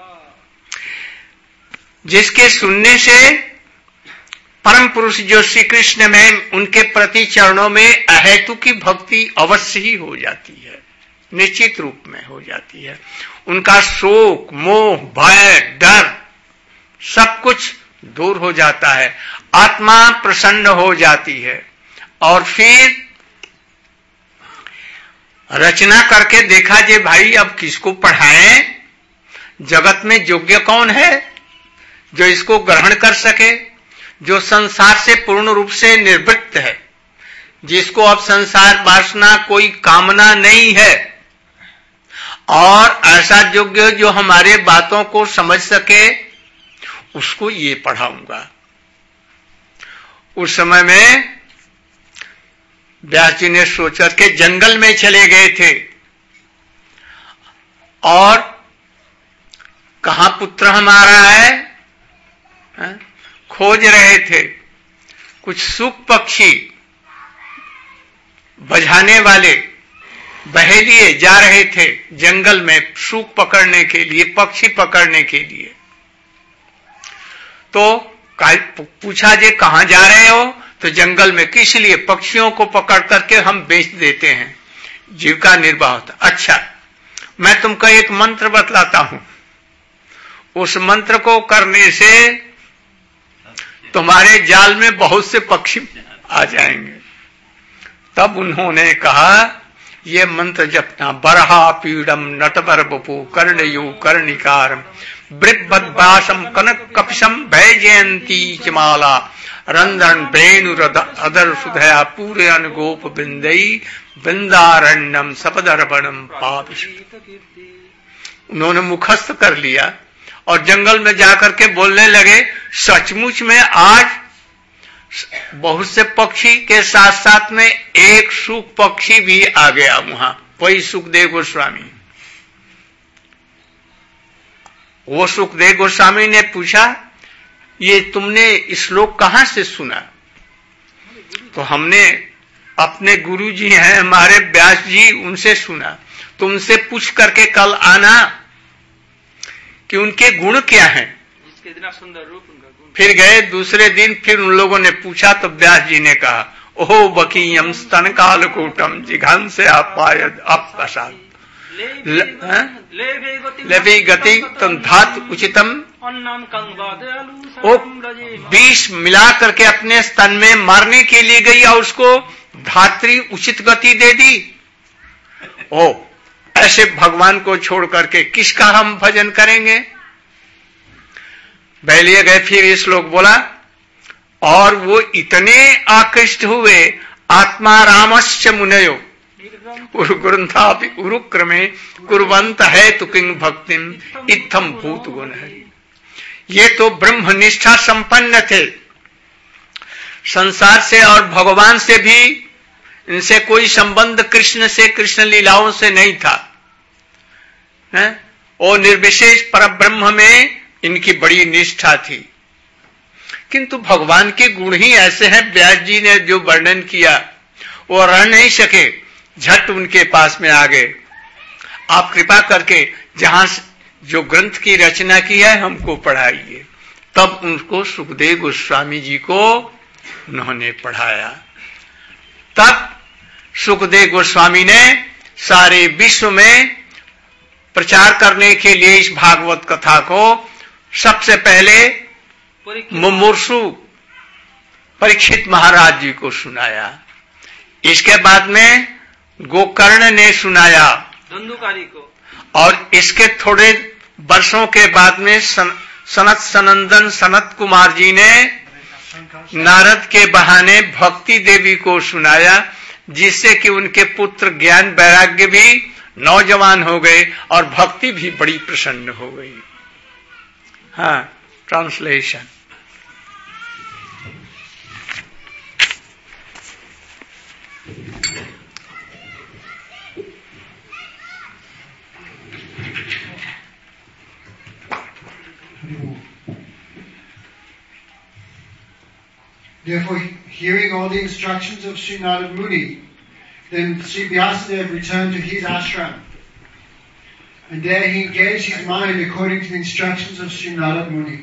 जिसके सुनने से परम पुरुष जो श्री कृष्ण में, उनके प्रति चरणों में अहेतु की भक्ति अवश्य ही हो जाती है, निश्चित रूप में हो जाती है। उनका शोक मोह भय डर सब कुछ दूर हो जाता है, आत्मा प्रसन्न हो जाती है। और फिर रचना करके देखा जे भाई अब किसको पढ़ाएं, जगत में योग्य कौन है जो इसको ग्रहण कर सके, जो संसार से पूर्ण रूप से निर्वृत्त है, जिसको अब संसार वासना कोई कामना नहीं है, और ऐसा योग्य जो हमारे बातों को समझ सके, उसको ये पढ़ाऊंगा। उस समय में व्यास जी ने सोचा के जंगल में चले गए थे और कहां पुत्र हमारा है, खोज रहे थे। कुछ सूक पक्षी बजाने वाले बहेलिए जा रहे थे जंगल में सूक पकड़ने के लिए, पक्षी पकड़ने के लिए। तो पूछा जे कहां जा रहे हो, तो जंगल में। किस लिए? पक्षियों को पकड़ करके हम बेच देते हैं, जीविका निर्वाह होता। अच्छा, मैं तुमको एक मंत्र बतलाता हूं, उस मंत्र को करने से तुम्हारे जाल में बहुत से पक्षी आ जाएंगे। तब उन्होंने कहा ये मंत्र जपना, बरहा पीड़म नटवर बपू कर्णयु कर्णिकारम वृद्भद्भाषम कनक कपिशम भय जयंती चमाला रंधन वेणु अदर सुधया पूरे अनुगोप बिंदई बिंदारण्यम सपदर्पणम पापिश। उन्होंने मुखस्त कर लिया और जंगल में जाकर के बोलने लगे, सचमुच में आज बहुत से पक्षी के साथ साथ में एक सूक पक्षी भी आ गया वहां, वही सुखदेव गोस्वामी। वो सुखदेव गोस्वामी ने पूछा, ये तुमने श्लोक कहां से सुना? तो हमने अपने गुरु जी हैं हमारे व्यास जी, उनसे सुना। तुमसे पूछ करके कल आना कि उनके गुण क्या हैं। जिसके इतना सुंदर रूप उनका गुण। फिर गए दूसरे दिन, फिर उन लोगों ने पूछा तो व्यास जी ने कहा, ओहो बकीयम स्तन कालकूटम जिघान से आपायद अपसाद लेवी गति तम धात उचितम। वो विष मिला करके अपने स्तन में मारने के लिए गई और उसको धात्री उचित गति दे दी। ओ ऐसे भगवान को छोड़ करके किसका हम भजन करेंगे। बैलिए गए, फिर ये श्लोक बोला, और वो इतने आकृष्ट हुए आत्मा रामश्च मुनयो उरुग्रंथापि उरुक्रमे कुर्वंत है तु किंग भक्तिम इत्थम भूत गुण है। ये तो ब्रह्मनिष्ठा संपन्न थे, संसार से और भगवान से भी इनसे कोई संबंध कृष्ण से, कृष्ण लीलाओं से नहीं था। और निर्विशेष परब्रह्म में इनकी बड़ी निष्ठा थी, किंतु भगवान के गुण ही ऐसे हैं। व्यास जी ने जो वर्णन किया वो रह नहीं सके, झट उनके पास में आ गए। आप कृपा करके जहां जो ग्रंथ की रचना की है हमको पढ़ाइए। तब उनको सुखदेव गोस्वामी जी को उन्होंने पढ़ाया। तब सुखदेव गोस्वामी ने सारे विश्व में प्रचार करने के लिए इस भागवत कथा को सबसे पहले मुमूर्षु परीक्षित महाराज जी को सुनाया। इसके बाद में गोकर्ण ने सुनाया धुंधुकारी को, और इसके थोड़े वर्षों के बाद में सनत सनंदन सनत कुमार जी ने नारद के बहाने भक्ति देवी को सुनाया, जिससे कि उनके पुत्र ज्ञान वैराग्य भी नौजवान हो गए और भक्ति भी बड़ी प्रसन्न हो गई। हाँ, translation. Therefore, hearing all the instructions of Sri Narad Muni, then Sri Vyasadeva returned to his ashram. And there he engaged his mind according to the instructions of Sri Narad Muni.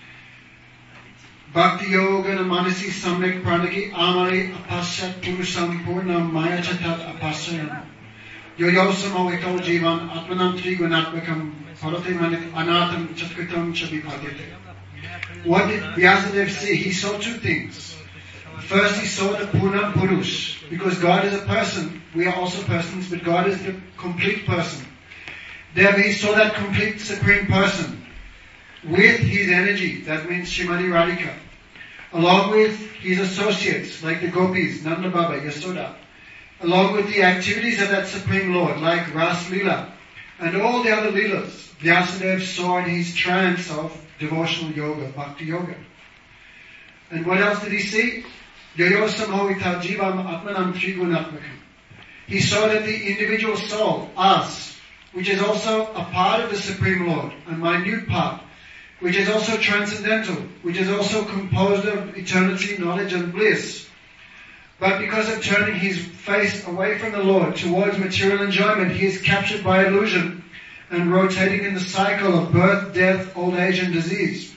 Bhakti Yoga Namanasi Samyak Pranaki Amari Apasyat Purusam Purnam Maya Chatat Apasayam Yoyosamo Ito Jivan Atmanam Trigunatmakam Parate Manit Anatam Chatkritam Chabipadite. What did Vyasadeva see? He saw two things. First, he saw the Purnam Purush. Because God is a person, we are also persons, but God is the complete person. Therefore, he saw that complete supreme person with his energy, that means Srimati Radhika, along with his associates, like the gopis, Nanda Baba, Yasoda, along with the activities of that Supreme Lord, like Ras Leela, and all the other Leelas, Vyasadeva saw in his trance of devotional yoga, bhakti yoga. And what else did he see? Yoyosamhoita jivam atmanam trigunatmakam. He saw that the individual soul, us, which is also a part of the Supreme Lord, a minute part, which is also transcendental, which is also composed of eternity, knowledge and bliss. But because of turning his face away from the Lord towards material enjoyment, he is captured by illusion and rotating in the cycle of birth, death, old age and disease.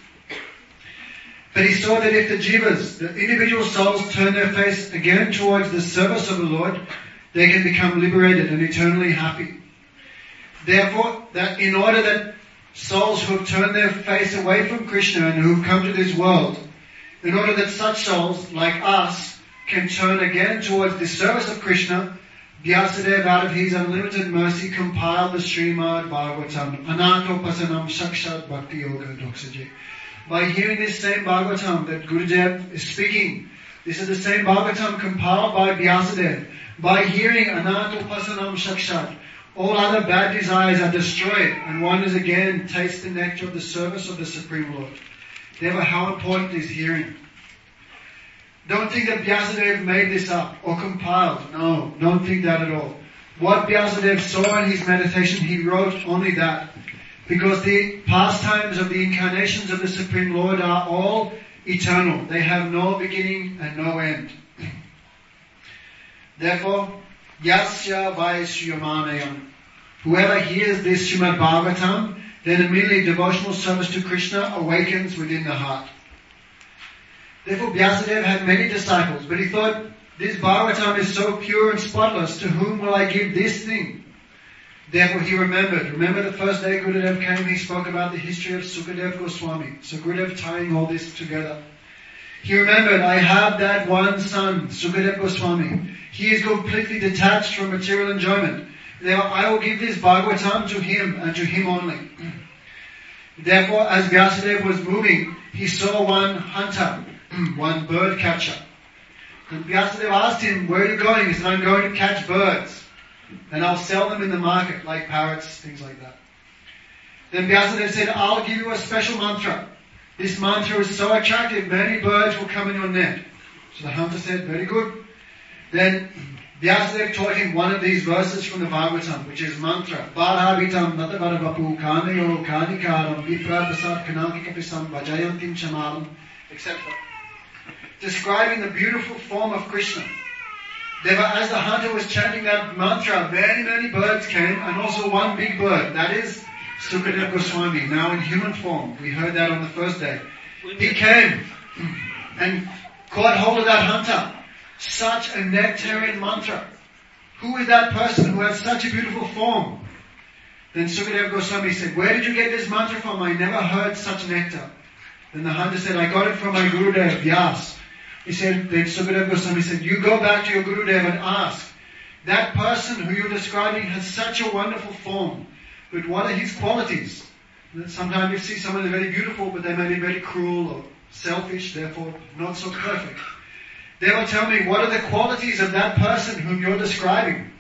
But he saw that if the jivas, the individual souls, turn their face again towards the service of the Lord, they can become liberated and eternally happy. Therefore, that in order that souls who have turned their face away from Krishna and who have come to this world, in order that such souls, like us, can turn again towards the service of Krishna, Vyasadeva, out of his unlimited mercy, compiled the Srimad Bhagavatam, Anantopasanam Sakshat Bhakti Yoga Doksaji. By hearing this same Bhagavatam that Gurudev is speaking, this is the same Bhagavatam compiled by Vyasadeva. By hearing Anantopasanam Sakshat, all other bad desires are destroyed, and one is again taste the nectar of the service of the Supreme Lord. Therefore, how important is hearing? Don't think that Vyasadeva made this up or compiled. No, don't think that at all. What Vyasadeva saw in his meditation, he wrote only that. Because the pastimes of the incarnations of the Supreme Lord are all eternal. They have no beginning and no end. Therefore, Yasya Vaisyamanayam. Whoever hears this Srimad Bhagavatam, then immediately devotional service to Krishna awakens within the heart. Therefore Vyasadeva had many disciples, but he thought, this Bhagavatam is so pure and spotless, to whom will I give this thing? Therefore he remembered. Remember the first day Gurudev came, he spoke about the history of Sukadeva Goswami. So Gurudev tying all this together. He remembered, I have that one son, Sukadeva Goswami. He is completely detached from material enjoyment. Therefore I will give this Bhagavatam to him and to him only. Therefore as Vyasadeva was moving, he saw one hunter, one bird catcher. And Vyasadeva asked him, where are you going? He said, I'm going to catch birds. And I'll sell them in the market, like parrots, things like that. Then Vyasadeva said, I'll give you a special mantra. This mantra is so attractive, many birds will come in your net. So the hunter said, very good. Then Vyasadeva taught him one of these verses from the Bhagavatam, which is mantra. Bharavitam natavadavapu kanayo kanikaram viprabhasat kanakikapisam vajayantim chamalam, etc. Describing the beautiful form of Krishna. Therefore, as the hunter was chanting that mantra, very many birds came, and also one big bird. That is Sukadeva Goswami, now in human form. We heard that on the first day. He came and caught hold of that hunter. Such a nectarian mantra. Who is that person who has such a beautiful form? Then Sukadeva Goswami said, where did you get this mantra from? I never heard such nectar. Then the hunter said, I got it from my Gurudev, Vyas. He said, then Sukadeva Goswami said, you go back to your Gurudev and ask. That person who you're describing has such a wonderful form. But what are his qualities? Sometimes you see someone is very beautiful, but they may be very cruel or selfish, therefore not so perfect. They will tell me, what are the qualities of that person whom you're describing?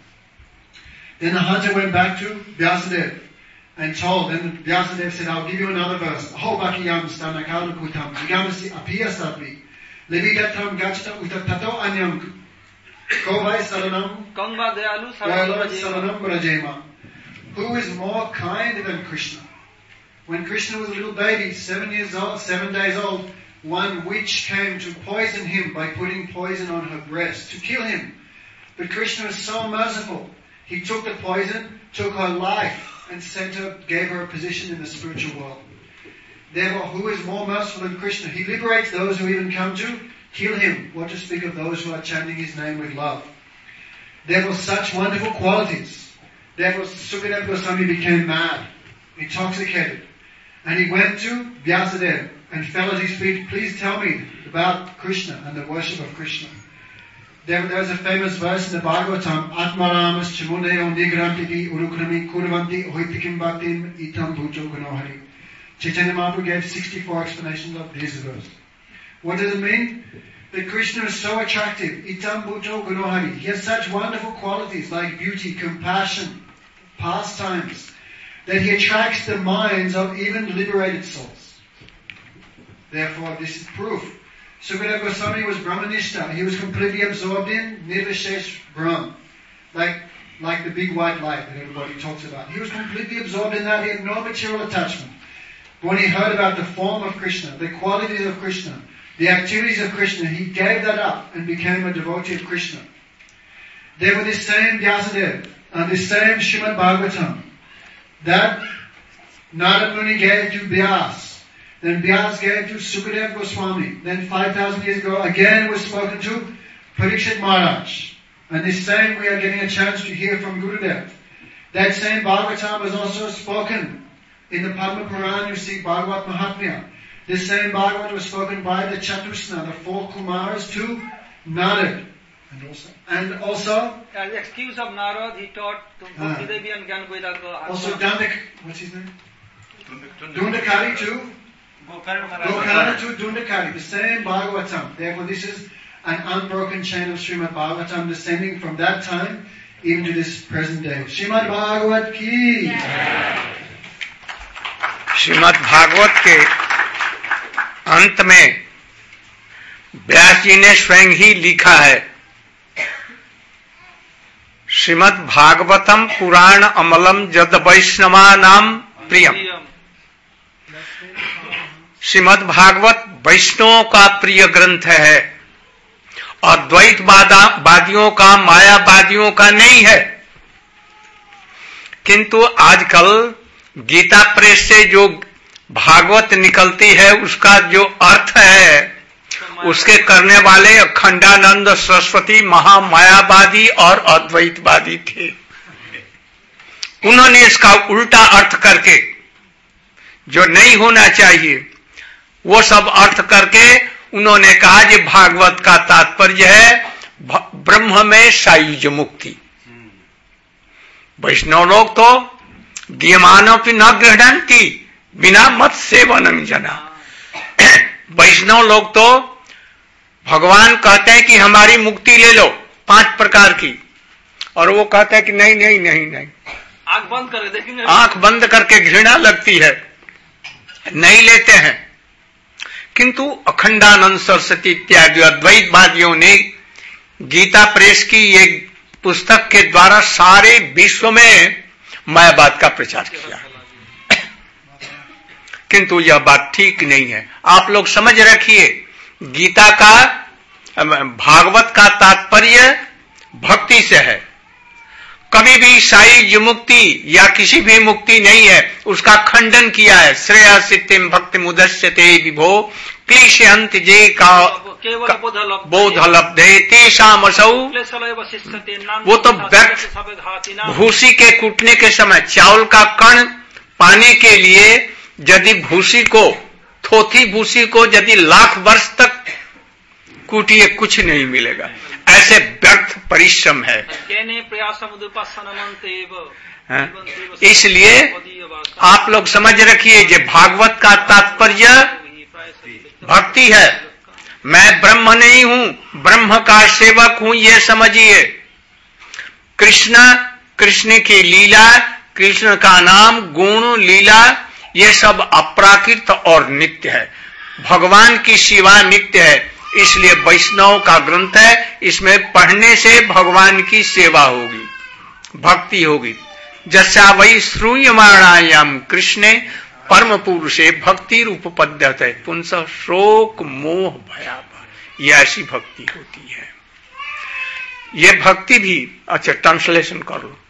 Then the hunter went back to Vyasadeva and told. Then Vyasadeva said, I'll give you another verse. Ho bakiyam stanakalu kutam jigamasi apiyasatvi levidatram gachata utatato anyam kovai saranam Kangva dayalu saranam brajema. Who is more kind than Krishna? When Krishna was a little baby, 7 years old, 7 days old, one witch came to poison him by putting poison on her breast to kill him. But Krishna was so merciful. He took the poison, took her life, and gave her a position in the spiritual world. Therefore, who is more merciful than Krishna? He liberates those who even come to kill him. What to speak of those who are chanting his name with love? Therefore, such wonderful qualities. Therefore, Sukadeva Goswami became mad, intoxicated. And he went to Vyasadeva and fell at his feet. Please tell me about Krishna and the worship of Krishna. There is a famous verse in the Bhagavatam, Atmaramas chamuneo nigrantiti urukrami kurvanti hoitikim bhaktim itam bhujo gunohari. Chaitanya Mahaprabhu gave 64 explanations of this verse. What does it mean? That Krishna is so attractive, itam bhujo gunohari. He has such wonderful qualities like beauty, compassion, pastimes, that he attracts the minds of even liberated souls. Therefore, this is proof. Sukadeva Goswami was Brahmanishta. He was completely absorbed in Nirvishesh Brahm. Like the big white light that everybody talks about. He was completely absorbed in that. He had no material attachment. But when he heard about the form of Krishna, the qualities of Krishna, the activities of Krishna, he gave that up and became a devotee of Krishna. There were this same Vyasadeva and this same Srimad Bhagavatam that Narad Muni gave to Vyas. Then Vyas gave to Sukadeva Goswami. Then 5,000 years ago again it was spoken to Parikshit Maharaj. And this same we are getting a chance to hear from Gurudev. That same Bhagavatam was also spoken in the Padma Puran. You see Bhagavat Mahatmya. This same Bhagavat was spoken by the Chatusna, the 4 Kumaras to Narad. And also as excuse of Narad, he taught Bhakti-Devi and Gyan Vairagya. Also Dandak, what's his name? Dundakari to Gokarna to Dundakari, the same Bhagavatam. Therefore this is an unbroken chain of Srimad Bhagavatam descending from that time even to this present day. Srimad Bhagavat ki! Srimad Bhagavat के अंत में व्यास जी ने स्वयं ही लिखा है, श्रीमद् भागवतम पुराण अमलम जद वैष्णवा नाम प्रियम। श्रीमद् भागवत वैष्णवों का प्रिय ग्रंथ है और द्वैतवादियों का, मायावादियों का नहीं है। किंतु आजकल गीता प्रेस से जो भागवत निकलती है उसका जो अर्थ है उसके करने वाले अखंडानंद सरस्वती महामायावादी और अद्वैतवादी थे। उन्होंने इसका उल्टा अर्थ करके जो नहीं होना चाहिए वो सब अर्थ करके उन्होंने कहा कि भागवत का तात्पर्य है ब्रह्म में सायुज्य मुक्ति। वैष्णव लोग तो गीयमानोपि न गृह्णन्ति बिना मत सेवनं जना। वैष्णव लोग तो भगवान कहते हैं कि हमारी मुक्ति ले लो 5 प्रकार की, और वो कहते हैं कि नहीं नहीं नहीं नहीं, आंख बंद करके देखेंगे, आंख बंद करके घृणा लगती है, नहीं लेते हैं। किंतु अखंडानंद सरस्वती इत्यादि अद्वैतवादियों ने गीता प्रेस की एक पुस्तक के द्वारा सारे विश्व में मायावाद का प्रचार किया, किंतु यह बात ठीक नहीं है। आप लोग समझ रखिए, गीता का भागवत का तात्पर्य भक्ति से है। कभी भी सायुज्य मुक्ति या किसी भी मुक्ति नहीं है, उसका खंडन किया है। श्रेयसिद्धिं भक्ति मुदस्यते विभो क्लेशयन्ति जे का बोध लब्धे तेषाम असौ। वो तो व्यक्त भूसी के कूटने के समय चावल का कण पाने के लिए यदि भूसी को, थोथी भूसी को यदि लाख वर्ष तक कूटिए कुछ नहीं मिलेगा। ऐसे व्यर्थ परिश्रम है। इसलिए आप लोग समझ रखिए कि भागवत का तात्पर्य भक्ति है। मैं ब्रह्म नहीं हूं, ब्रह्म का सेवक हूं, ये समझिए। कृष्ण की लीला, कृष्ण का नाम, गुण, लीला, ये सब अपराकृत और नित्य है। भगवान की सेवा नित्य है। इसलिए वैष्णव का ग्रंथ है, इसमें पढ़ने से भगवान की सेवा होगी, भक्ति होगी। जस्या वै श्रूयमाणायाम कृष्णे परम पुरुषे भक्ति रूप पद्यते पुंस शोक मोह भयापा। ये ऐसी भक्ति होती है। ये भक्ति भी, अच्छा ट्रांसलेशन कर लो।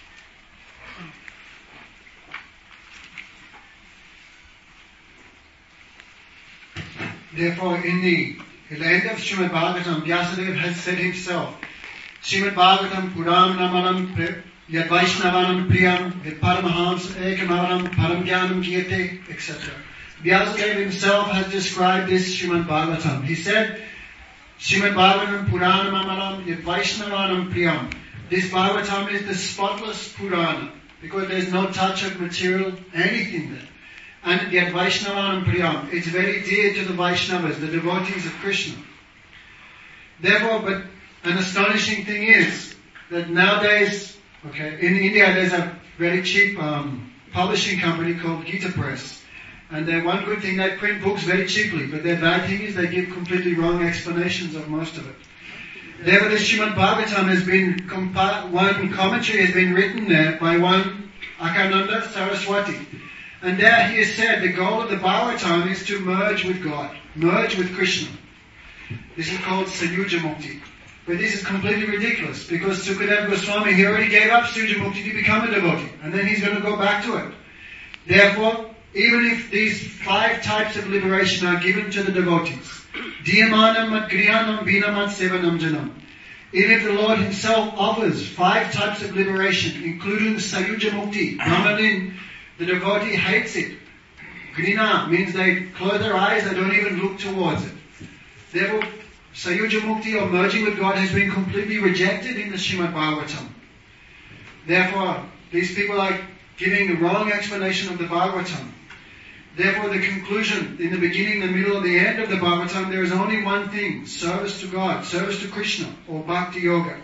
Therefore, in the end of Srimad Bhagavatam, Vyasadeva has said himself, Srimad Bhagavatam Puram Namalam Yad Vaishnavanam Priyam Yad Paramahams Ekamavanam Param Jnanam Kiyate, etc. Vyasadeva himself has described this Srimad Bhagavatam. He said, Srimad Bhagavatam Puram Namalam Yad Vaishnavanam Priyam. This Bhagavatam is the spotless Purana, because there is no touch of material, anything there. And yet Vaishnavanam Priyam, it's very dear to the Vaishnavas, the devotees of Krishna. Therefore, but an astonishing thing is that nowadays, in India there's a very cheap publishing company called Gita Press. And one good thing, they print books very cheaply, but their bad thing is they give completely wrong explanations of most of it. Therefore, the Srimad Bhagavatam has been, one commentary has been written there by one Akarnanda Saraswati. And there he has said the goal of the Bhagavatam is to merge with God, merge with Krishna. This is called Sayuja Mukti. But this is completely ridiculous, because Sukadeva Goswami, he already gave up Sayuja Mukti to become a devotee, and then he's going to go back to it. Therefore, even if these 5 types of liberation are given to the devotees, Diyamanam Madgriyanam Binamat Sevanam Janam, even if the Lord himself offers 5 types of liberation, including Sayuja Mukti, Brahmanin, the devotee hates it. Grina means they close their eyes, they don't even look towards it. Therefore, Sayuja Mukti or merging with God has been completely rejected in the Srimad Bhagavatam. Therefore, these people are giving the wrong explanation of the Bhagavatam. Therefore, the conclusion, in the beginning, the middle, and the end of the Bhagavatam, there is only one thing: service to God, service to Krishna, or Bhakti Yoga.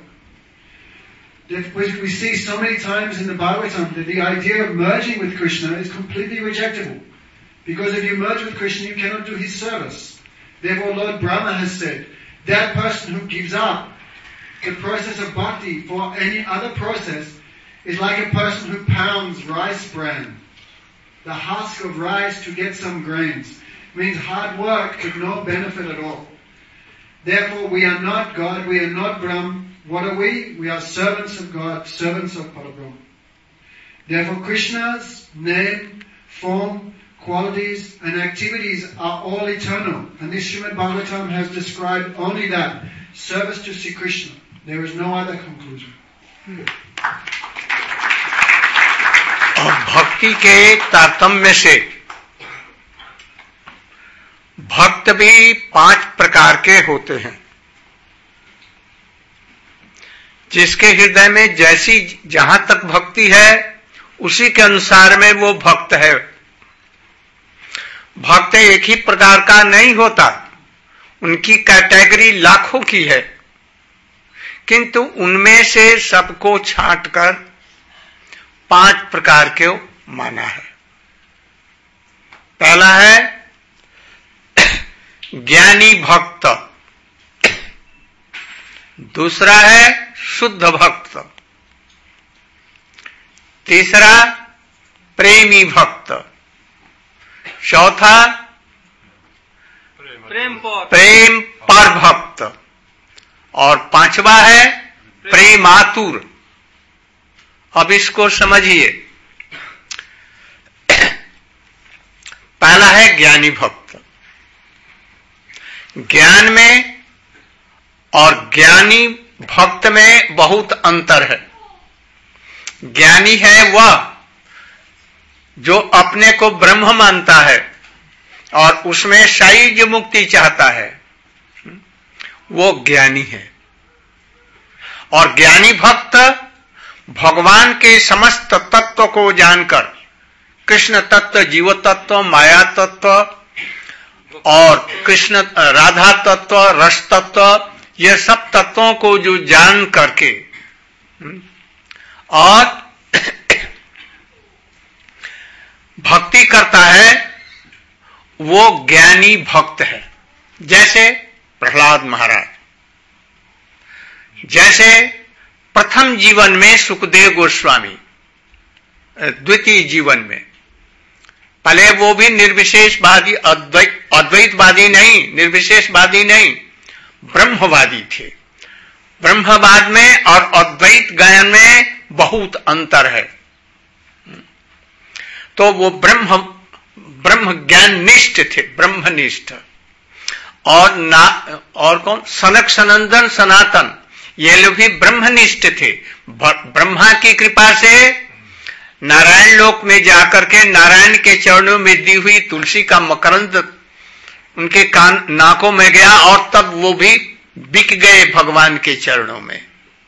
That we see so many times in the Bhagavatam that the idea of merging with Krishna is completely rejectable. Because if you merge with Krishna, you cannot do his service. Therefore, Lord Brahma has said, that person who gives up the process of bhakti for any other process is like a person who pounds rice bran, the husk of rice to get some grains. It means hard work but no benefit at all. Therefore, we are not God, we are not Brahma. What are we? We are servants of God, servants of Parabrahma. Therefore, Krishna's name, form, qualities and activities are all eternal. And this Srimad Bhagavatam has described only that, service to Sri Krishna. There is no other conclusion. और भक्ति के तारतम्य से भक्त भी 5 प्रकार के होते हैं। जिसके हृदय में जैसी जहां तक भक्ति है उसी के अनुसार में वो भक्त है। भक्त एक ही प्रकार का नहीं होता, उनकी कैटेगरी लाखों की है, किंतु उनमें से सबको छांटकर 5 प्रकार के माना है। पहला है ज्ञानी भक्त, दूसरा है शुद्ध भक्त, तीसरा प्रेमी भक्त, चौथा प्रेम पर भक्त और 5वां है प्रेमातुर। अब इसको समझिए। पहला है ज्ञानी भक्त। ज्ञान में और ज्ञानी भक्त में बहुत अंतर है। ज्ञानी है वह जो अपने को ब्रह्म मानता है और उसमें सायुज्य मुक्ति चाहता है, वो ज्ञानी है। और ज्ञानी भक्त भगवान के समस्त तत्व को जानकर, कृष्ण तत्व, जीव तत्व, माया तत्व और कृष्ण राधा तत्व, रस तत्व, ये सब तत्वों को जो जान करके और भक्ति करता है, वो ज्ञानी भक्त है। जैसे प्रहलाद महाराज, जैसे प्रथम जीवन में सुखदेव गोस्वामी, द्वितीय जीवन में, पहले वो भी निर्विशेषवादी, अद्वैतवादी नहीं, निर्विशेषवादी नहीं, ब्रह्मवादी थे। ब्रह्मवाद में और अद्वैत ज्ञान में बहुत अंतर है। तो वो ब्रह्म ज्ञान निष्ठ थे, ब्रह्मनिष्ठ। और कौन? सनक सनंदन सनातन, ये लोग भी ब्रह्मनिष्ठ थे। ब्रह्मा की कृपा से नारायण लोक में जाकर के नारायण के चरणों में दी हुई तुलसी का मकरंद उनके कान नाकों में गया और तब वो भी बिक गए भगवान के चरणों में।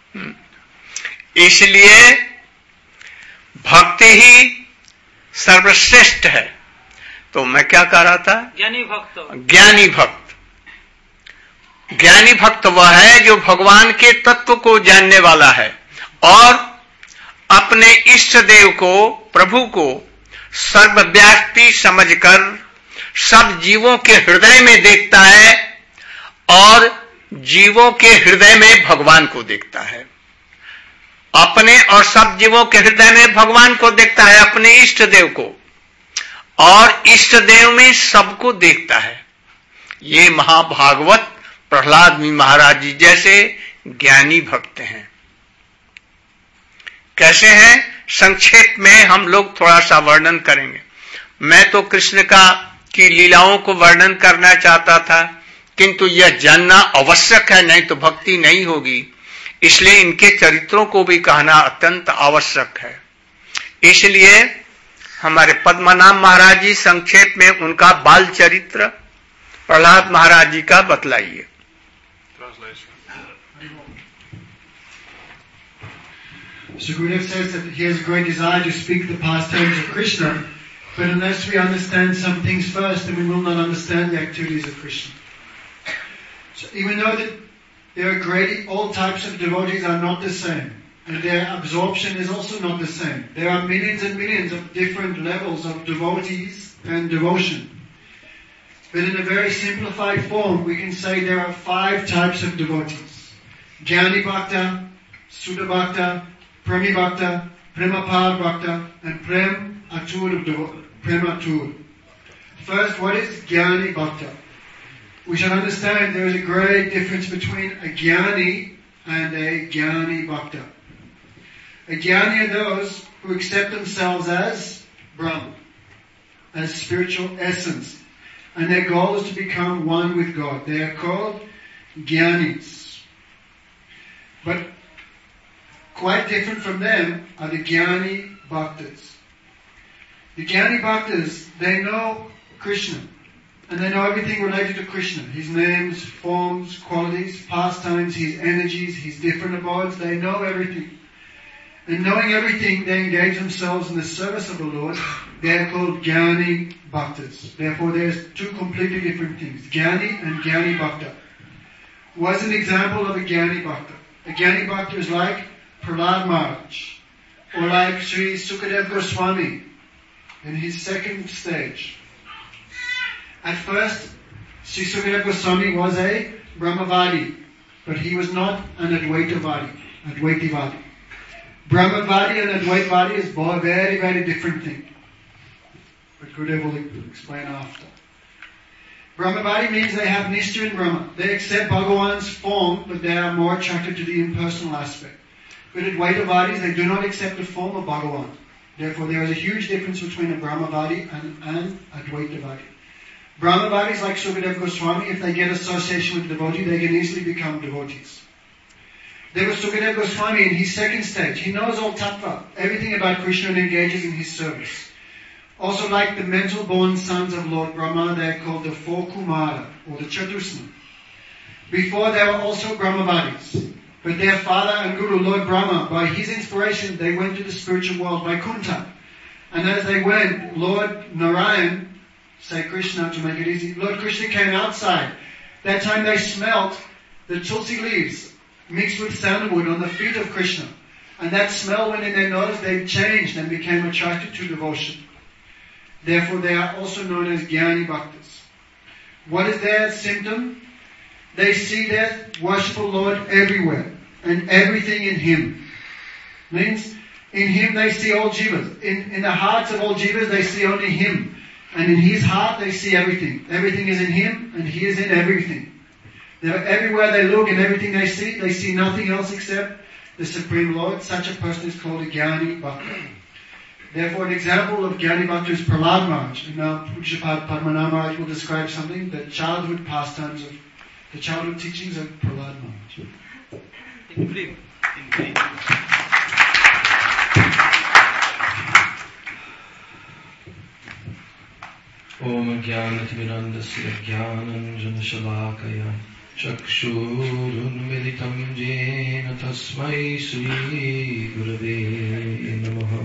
इसलिए भक्ति ही सर्वश्रेष्ठ है। तो मैं क्या कह रहा था? ज्ञानी भक्त। ज्ञानी भक्त, ज्ञानी भक्त वह है जो भगवान के तत्व को जानने वाला है और अपने इष्ट देव को, प्रभु को सर्वव्यापी समझकर सब जीवों के हृदय में देखता है और जीवों के हृदय में भगवान को देखता है। अपने और सब जीवों के हृदय में भगवान को देखता है, अपने इष्ट देव को, और इष्ट देव में सबको देखता है। ये महाभागवत प्रहलाद महाराज जी जैसे ज्ञानी भक्त हैं। कैसे हैं? संक्षेप में हम लोग थोड़ा सा वर्णन करेंगे। मैं तो कृष्ण की लीलाओं को वर्णन करना चाहता था, किंतु यह जानना आवश्यक है, नहीं तो भक्ति नहीं होगी। इसलिए इनके चरित्रों को भी कहना अत्यंत आवश्यक है। इसलिए हमारे पद्मनाभ महाराज जी संक्षेप में उनका बाल चरित्र प्रहलाद महाराज जी का बतलाइए। So Gurudev says that he has a great desire to speak the pastimes of Krishna, but unless we understand some things first, then we will not understand the activities of Krishna. So even though that there are great, all types of devotees are not the same, and their absorption is also not the same. There are millions and millions of different levels of devotees and devotion. But in a very simplified form, we can say there are 5 types of devotees. Jnani Bhakta, Sudha Bhakta, Premi Bhakta, Premapar Bhakta, and Prem Atur. First, what is Jnani Bhakta? We should understand there is a great difference between a Jnani and a Jnani Bhakta. A Jnani are those who accept themselves as Brahma, as spiritual essence. And their goal is to become one with God. They are called Jnanis. But quite different from them are the Jnani Bhaktas. The Jnani Bhaktas, they know Krishna. And they know everything related to Krishna. His names, forms, qualities, pastimes, his energies, his different abodes. They know everything. And knowing everything, they engage themselves in the service of the Lord. They are called Jnani Bhaktas. Therefore, there's two completely different things. Jnani and Jnani Bhakta. What's an example of a Jnani Bhakta? A Jnani Bhakta is like Prahlad Maharaj, or like Sri Sukadeva Goswami in his second stage. At first, Sri Sukadeva Goswami was a Brahmavadi, but he was not an Advaitivadi. Brahmavadi and Advaitivadi is a very, very different thing. But Gurudev will explain after. Brahmavadi means they have Nishta in Brahma. They accept Bhagavan's form, but they are more attracted to the impersonal aspect. But Advaitavadis, they do not accept the form of Bhagavan. Therefore, there is a huge difference between a Brahmavadi and Advaitavadi. Brahmavadis like Sukadeva Goswami, if they get association with devotee, they can easily become devotees. There was Sukadeva Goswami in his second stage. He knows all tattva, everything about Krishna, and engages in his service. Also like the mental-born sons of Lord Brahma, they are called the four Kumara, or the Chatusna. Before they were also Brahmavadis. But their father and guru, Lord Brahma, by his inspiration, they went to the spiritual world, Vaikuntha. And as they went, Lord Narayan, say Krishna to make it easy, Lord Krishna came outside. That time they smelt the tulsi leaves mixed with sandalwood on the feet of Krishna. And that smell went in their nose, they changed and became attracted to devotion. Therefore they are also known as Jnani Bhaktas. What is their symptom? They see their worshipful Lord everywhere and everything in Him. Means in Him they see all jivas. In the hearts of all jivas they see only Him. And in His heart they see everything. Everything is in Him and He is in everything. Everywhere they look and everything they see nothing else except the Supreme Lord. Such a person is called a Jnani Bhakta. Therefore, an example of Jnani Bhakta is Prahlad Maharaj. And now Pujyapad Padmanabha Maharaj will describe something, the childhood pastimes of the childhood teachings of Prahlad Maharaj. In brief. Om Jnanatimirandasya Jnananjanashalakaya Chakshurunmilitam Jena Tasmai Sri Gurave Namaha.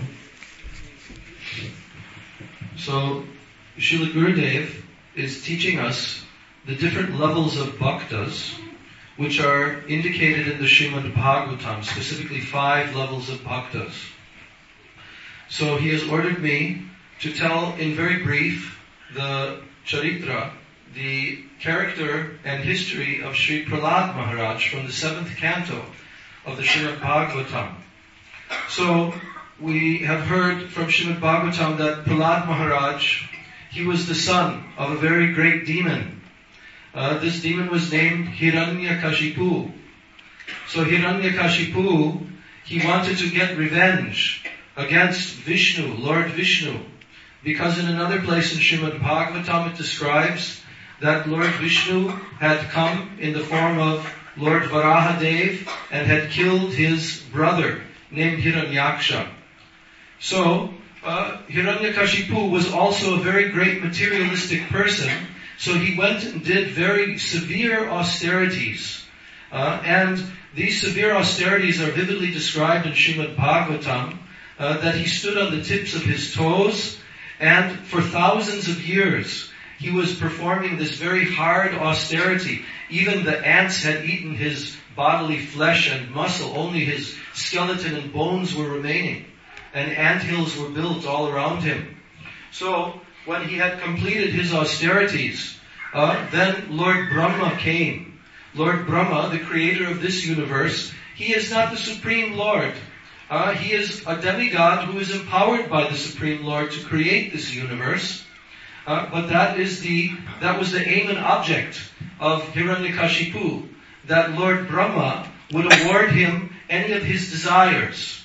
So, Srila Gurudev is teaching us the different levels of bhaktas, which are indicated in the Srimad Bhagavatam, specifically 5 levels of bhaktas. So he has ordered me to tell in very brief the charitra, the character and history of Sri Prahlad Maharaj from the 7th canto of the Srimad Bhagavatam. So we have heard from Srimad Bhagavatam that Prahlad Maharaj, he was the son of a very great demon. This demon was named Hiranyakashipu. So Hiranyakashipu, he wanted to get revenge against Vishnu, Lord Vishnu. Because in another place in Srimad Bhagavatam it describes that Lord Vishnu had come in the form of Lord Varahadev and had killed his brother named Hiranyaksha. So, Hiranyakashipu was also a very great materialistic person, so he went and did very severe austerities. And these severe austerities are vividly described in Srimad Bhagavatam, that he stood on the tips of his toes, and for thousands of years he was performing this very hard austerity. Even the ants had eaten his bodily flesh and muscle, only his skeleton and bones were remaining. And anthills were built all around him. So, when he had completed his austerities, then Lord Brahma came. Lord Brahma, the creator of this universe, he is not the Supreme Lord. He is a demigod who is empowered by the Supreme Lord to create this universe. But that was the aim and object of Hiranyakashipu, that Lord Brahma would award him any of his desires.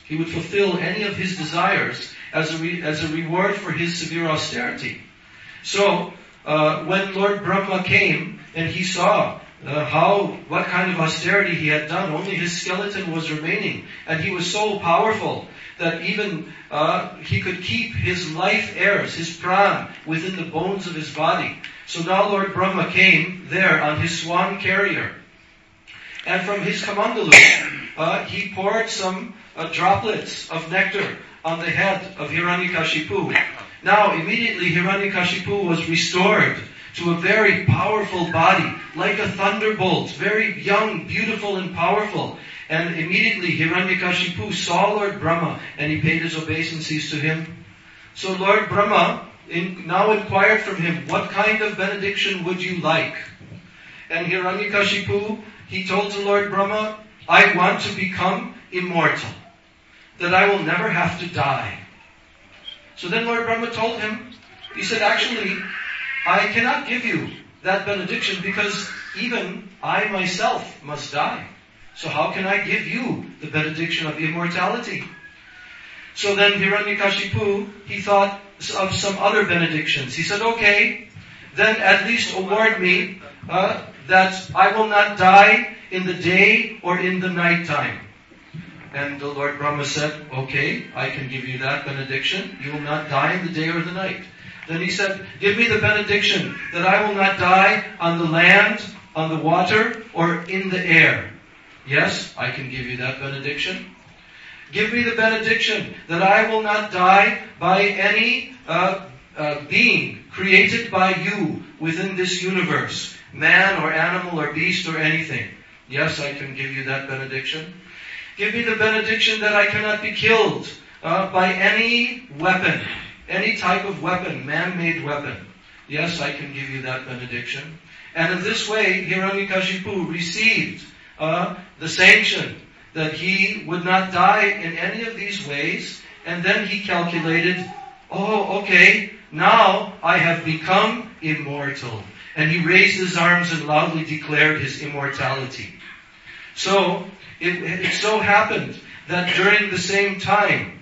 He would fulfill any of his desires as a reward for his severe austerity. So, when Lord Brahma came and he saw what kind of austerity he had done, only his skeleton was remaining, and he was so powerful that even he could keep his life airs, his pran, within the bones of his body. So now Lord Brahma came there on his swan carrier, and from his kamandalu, he poured some droplets of nectar on the head of Hiranyakashipu. Now immediately Hiranyakashipu was restored to a very powerful body, like a thunderbolt, very young, beautiful, and powerful. And immediately Hiranyakashipu saw Lord Brahma, and he paid his obeisances to him. So Lord Brahma now inquired from him, what kind of benediction would you like? And Hiranyakashipu, he told to Lord Brahma, I want to become immortal, that I will never have to die. So then Lord Brahma told him, he said, actually, I cannot give you that benediction because even I myself must die. So how can I give you the benediction of immortality? So then Hiranyakashipu, he thought of some other benedictions. He said, okay, then at least award me that I will not die in the day or in the night time. And the Lord Brahma said, okay, I can give you that benediction. You will not die in the day or the night. Then he said, give me the benediction that I will not die on the land, on the water, or in the air. Yes, I can give you that benediction. Give me the benediction that I will not die by any being created by you within this universe. Man or animal or beast or anything. Yes, I can give you that benediction. Give me the benediction that I cannot be killed by any weapon, any type of weapon, man-made weapon. Yes, I can give you that benediction. And in this way, Hiranyakashipu received the sanction that he would not die in any of these ways. And then he calculated, oh, okay, now I have become immortal. And he raised his arms and loudly declared his immortality. So, it so happened that during the same time,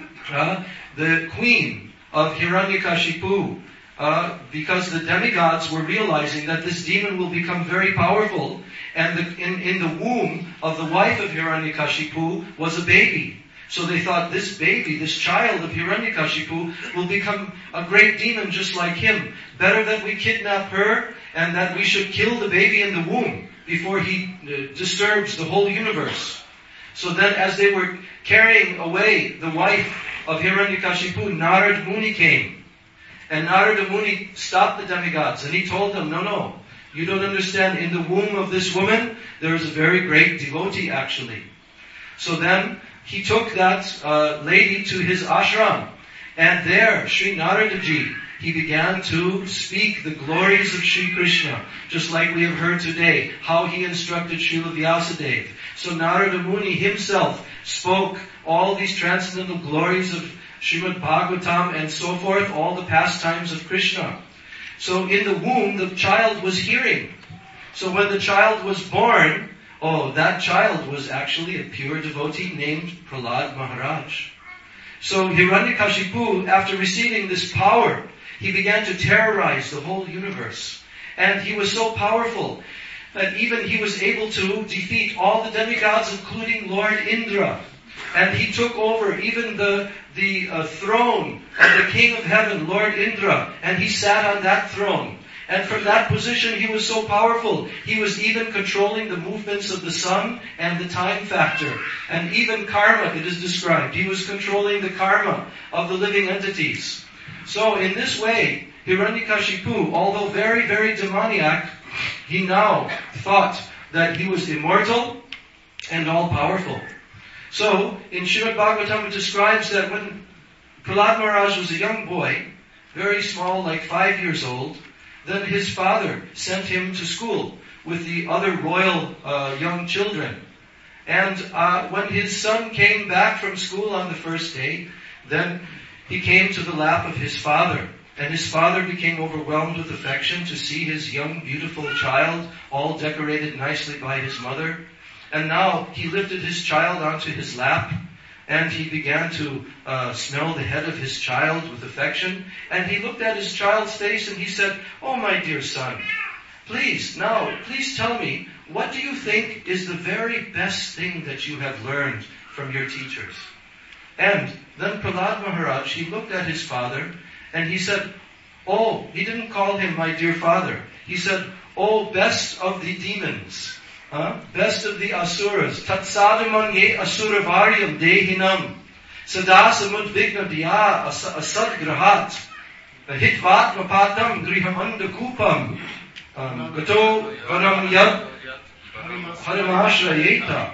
the queen of Hiranyakashipu, because the demigods were realizing that this demon will become very powerful, and in the womb of the wife of Hiranyakashipu was a baby. So they thought, this baby, this child of Hiranyakashipu will become a great demon just like him. Better that we kidnap her and that we should kill the baby in the womb before he disturbs the whole universe. So then as they were carrying away the wife of Hiranyakashipu, Narada Muni came. And Narada Muni stopped the demigods and he told them, no, you don't understand. In the womb of this woman, there is a very great devotee actually. So then he took that lady to his ashram. And there, Sri Naradaji, he began to speak the glories of Sri Krishna, just like we have heard today, how he instructed Srila Vyasadeva. So Narada Muni himself spoke all these transcendental glories of Srimad Bhagavatam and so forth, all the pastimes of Krishna. So in the womb, the child was hearing. So when the child was born, that child was actually a pure devotee named Prahlad Maharaj. So Hiranyakashipu, after receiving this power, he began to terrorize the whole universe. And he was so powerful that even he was able to defeat all the demigods, including Lord Indra. And he took over even the throne of the king of heaven, Lord Indra, and he sat on that throne. And from that position, he was so powerful. He was even controlling the movements of the sun and the time factor. And even karma, it is described. He was controlling the karma of the living entities. So in this way, Hiranyakashipu, although very, very demoniac, he now thought that he was immortal and all-powerful. So, in Srimad Bhagavatam it describes that when Prahlad Maharaj was a young boy, very small, like 5 years old, then his father sent him to school with the other royal young children. And when his son came back from school on the first day, then he came to the lap of his father. And his father became overwhelmed with affection to see his young, beautiful child, all decorated nicely by his mother. And now he lifted his child onto his lap, and he began to smell the head of his child with affection. And he looked at his child's face and he said, "Oh, my dear son, please tell me, what do you think is the very best thing that you have learned from your teachers?" And then Prahlad Maharaj, he looked at his father and he said, "Oh," he didn't call him my dear father. He said, "Oh, best of the demons, best of the asuras, tatsadamam ye asuravaryam dehinam, sadasamud vigna diya asadgrahat, hitvat mapatam grihamanda kupam, gato vanam yad harimashrayeta."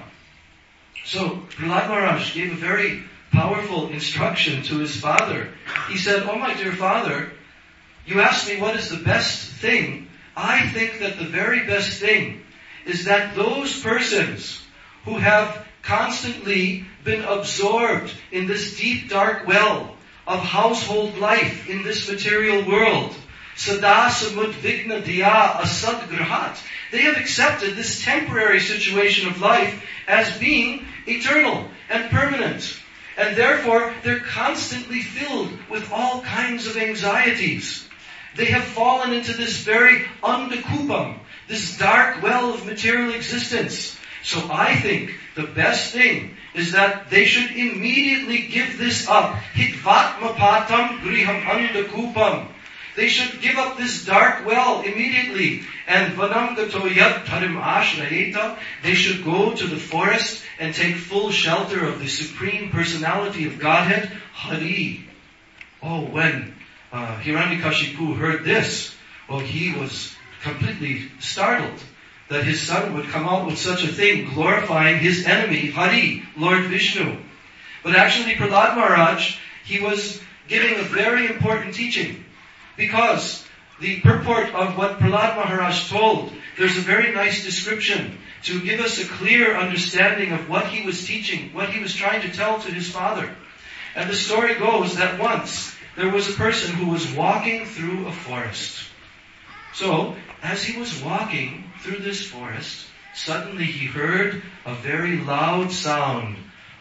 So Prahlad Maharaj gave a very powerful instruction to his father. He said, "Oh, my dear father, you asked me what is the best thing. I think that the very best thing is that those persons who have constantly been absorbed in this deep dark well of household life in this material world, sada samud vigna diya asad grahat, they have accepted this temporary situation of life as being eternal and permanent. And therefore, they're constantly filled with all kinds of anxieties. They have fallen into this very andakupam, this dark well of material existence. So I think the best thing is that they should immediately give this up. Hitvatmapatam griham andakupam. They should give up this dark well immediately. And vanamgato yad tarim ashrayeta. They should go to the forest and take full shelter of the Supreme Personality of Godhead, Hari. Oh, when Hiranyakashipu heard this, he was completely startled that his son would come out with such a thing, glorifying his enemy, Hari, Lord Vishnu. But actually, Prahlad Maharaj, he was giving a very important teaching, because the purport of what Prahlad Maharaj told, there's a very nice description to give us a clear understanding of what he was teaching, what he was trying to tell to his father. And the story goes that once there was a person who was walking through a forest. So, as he was walking through this forest, suddenly he heard a very loud sound.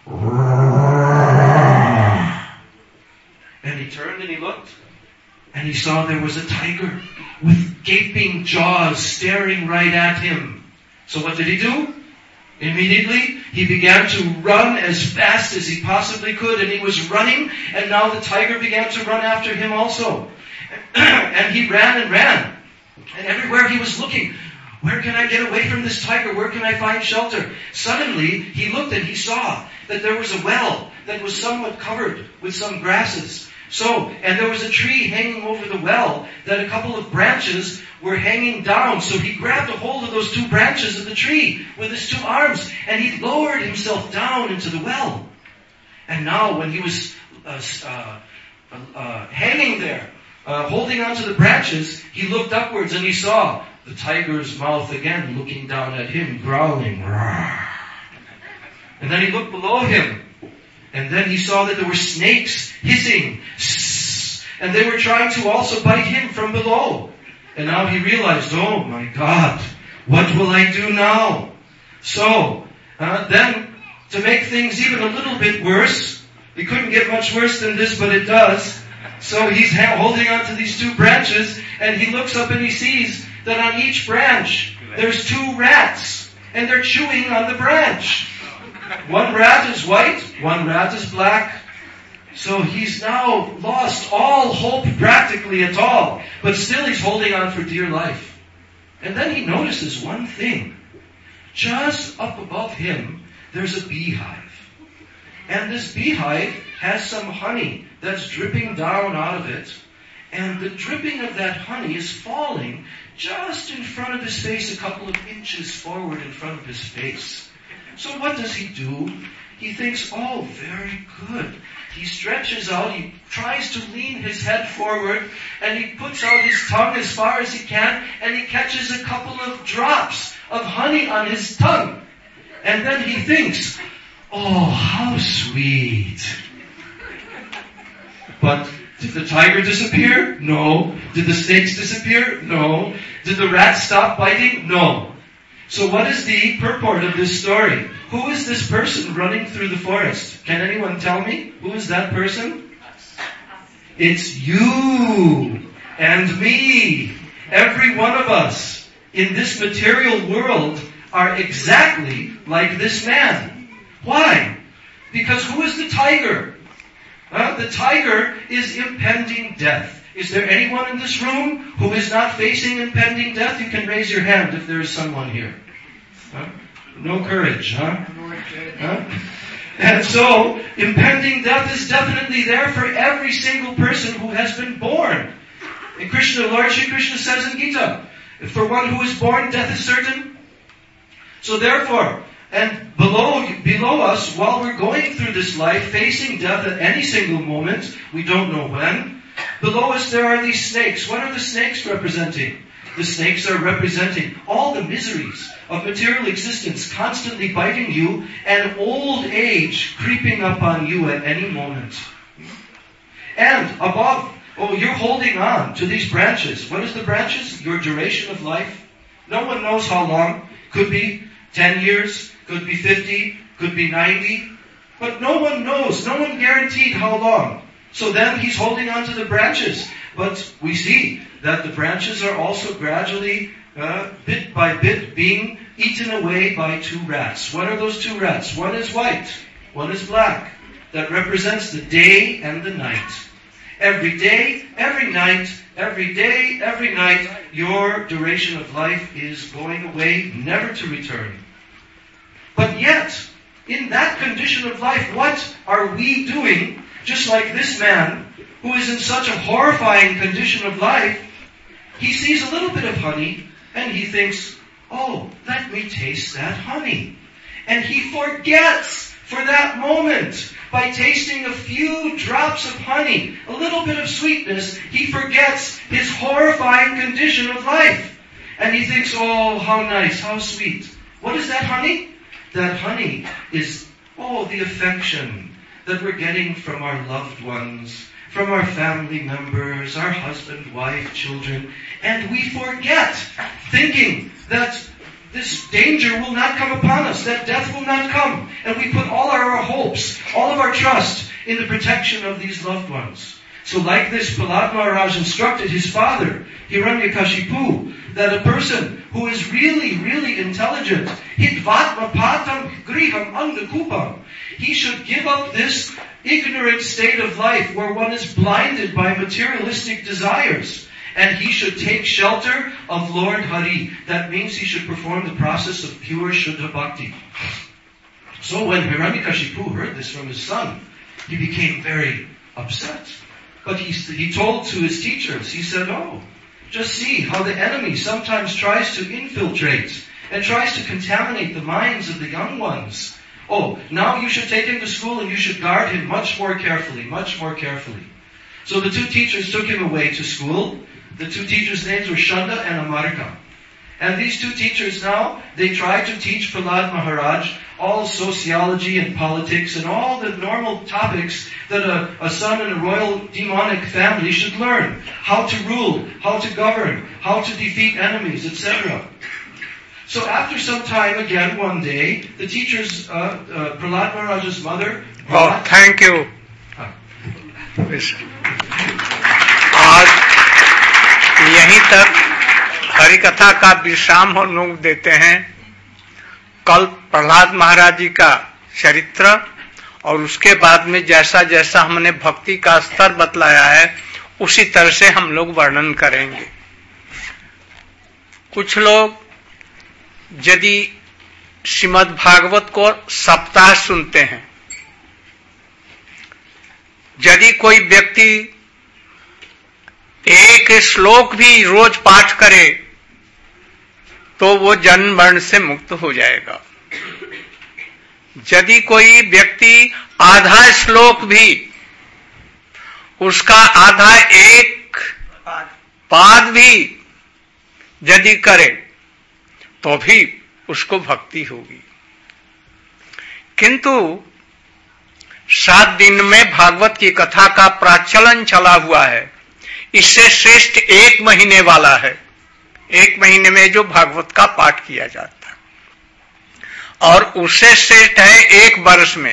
And he turned and he looked, and he saw there was a tiger with gaping jaws staring right at him. So what did he do? Immediately, he began to run as fast as he possibly could, and he was running, and now the tiger began to run after him also. And he ran and ran. And everywhere he was looking, where can I get away from this tiger? Where can I find shelter? Suddenly, he looked and he saw that there was a well that was somewhat covered with some grasses. And there was a tree hanging over the well that a couple of branches were hanging down. So he grabbed a hold of those two branches of the tree with his two arms, and he lowered himself down into the well. And now when he was hanging there, holding onto the branches, he looked upwards and he saw the tiger's mouth again looking down at him, growling. And then he looked below him, and then he saw that there were snakes hissing, and they were trying to also bite him from below. And now he realized, oh my God, what will I do now? So, then, to make things even a little bit worse, it couldn't get much worse than this, but it does. So he's holding on to these two branches, and he looks up and he sees that on each branch, there's two rats, and they're chewing on the branch. One rat is white, one rat is black. So he's now lost all hope practically at all. But still he's holding on for dear life. And then he notices one thing. Just up above him, there's a beehive. And this beehive has some honey that's dripping down out of it. And the dripping of that honey is falling just in front of his face, a couple of inches forward in front of his face. So what does he do? He thinks, oh, very good. He stretches out, he tries to lean his head forward, and he puts out his tongue as far as he can, and he catches a couple of drops of honey on his tongue. And then he thinks, oh, how sweet. But did the tiger disappear? No. Did the snakes disappear? No. Did the rats stop biting? No. So what is the purport of this story? Who is this person running through the forest? Can anyone tell me? Who is that person? It's you and me. Every one of us in this material world are exactly like this man. Why? Because who is the tiger? The tiger is impending death. Is there anyone in this room who is not facing impending death? You can raise your hand if there is someone here. No courage, huh? And so, impending death is definitely there for every single person who has been born. And Lord Shri Krishna says in Gita, for one who is born, death is certain. So therefore, and below us, while we're going through this life, facing death at any single moment, we don't know when, below us there are these snakes. What are the snakes representing? The snakes are representing all the miseries of material existence constantly biting you and old age creeping up on you at any moment. And above, you're holding on to these branches. What is the branches? Your duration of life. No one knows how long. Could be 10 years, could be 50, could be 90. But no one knows. No one guaranteed how long. So then he's holding on to the branches. But we see that the branches are also gradually, bit by bit, being eaten away by two rats. What are those two rats? One is white, one is black. That represents the day and the night. Every day, every night, every day, every night, your duration of life is going away, never to return. But yet, in that condition of life, what are we doing? Just like this man, who is in such a horrifying condition of life, he sees a little bit of honey, and he thinks, oh, let me taste that honey. And he forgets for that moment, by tasting a few drops of honey, a little bit of sweetness, he forgets his horrifying condition of life. And he thinks, oh, how nice, how sweet. What is that honey? That honey is, the affection that we're getting from our loved ones, from our family members, our husband, wife, children. And we forget, thinking that this danger will not come upon us, that death will not come. And we put all our hopes, all of our trust in the protection of these loved ones. So like this, Prahlad Maharaj instructed his father, Hiranyakashipu, that a person who is really, really intelligent, hidvatma patam griham andakupam, he should give up this ignorant state of life where one is blinded by materialistic desires. And he should take shelter of Lord Hari. That means he should perform the process of pure Shuddha Bhakti. So when Hiranyakashipu heard this from his son, he became very upset. But he told to his teachers, he said, just see how the enemy sometimes tries to infiltrate and tries to contaminate the minds of the young ones. Now you should take him to school and you should guard him much more carefully, much more carefully. So the two teachers took him away to school. The two teachers' names were Shanda and Amarika. And these two teachers now, they tried to teach Prahlad Maharaj all sociology and politics and all the normal topics that a son in a royal demonic family should learn. How to rule, how to govern, how to defeat enemies, etc. So after some time, again, one day, the teachers, Prahlad Maharaj's mother... thank you. आज यहीं तक हरिकथा का विश्राम हम लोग देते हैं। कल प्रहलाद महाराज जी का चरित्र और उसके बाद में जैसा जैसा हमने भक्ति का स्तर बतलाया है उसी तरह से हम लोग वर्णन करेंगे। कुछ लोग यदि श्रीमद् भागवत को सप्ताह सुनते हैं, यदि कोई व्यक्ति एक श्लोक भी रोज पाठ करे तो वो जन्म मरण से मुक्त हो जाएगा। यदि कोई व्यक्ति आधा श्लोक भी, उसका आधा एक पाद भी यदि करे तो भी उसको भक्ति होगी। किंतु 7 दिन में भागवत की कथा का प्रचलन चला हुआ है। इससे श्रेष्ठ 1 महीने वाला है। 1 महीने में जो भागवत का पाठ किया जाता है, और उससे श्रेष्ठ है 1 वर्ष में,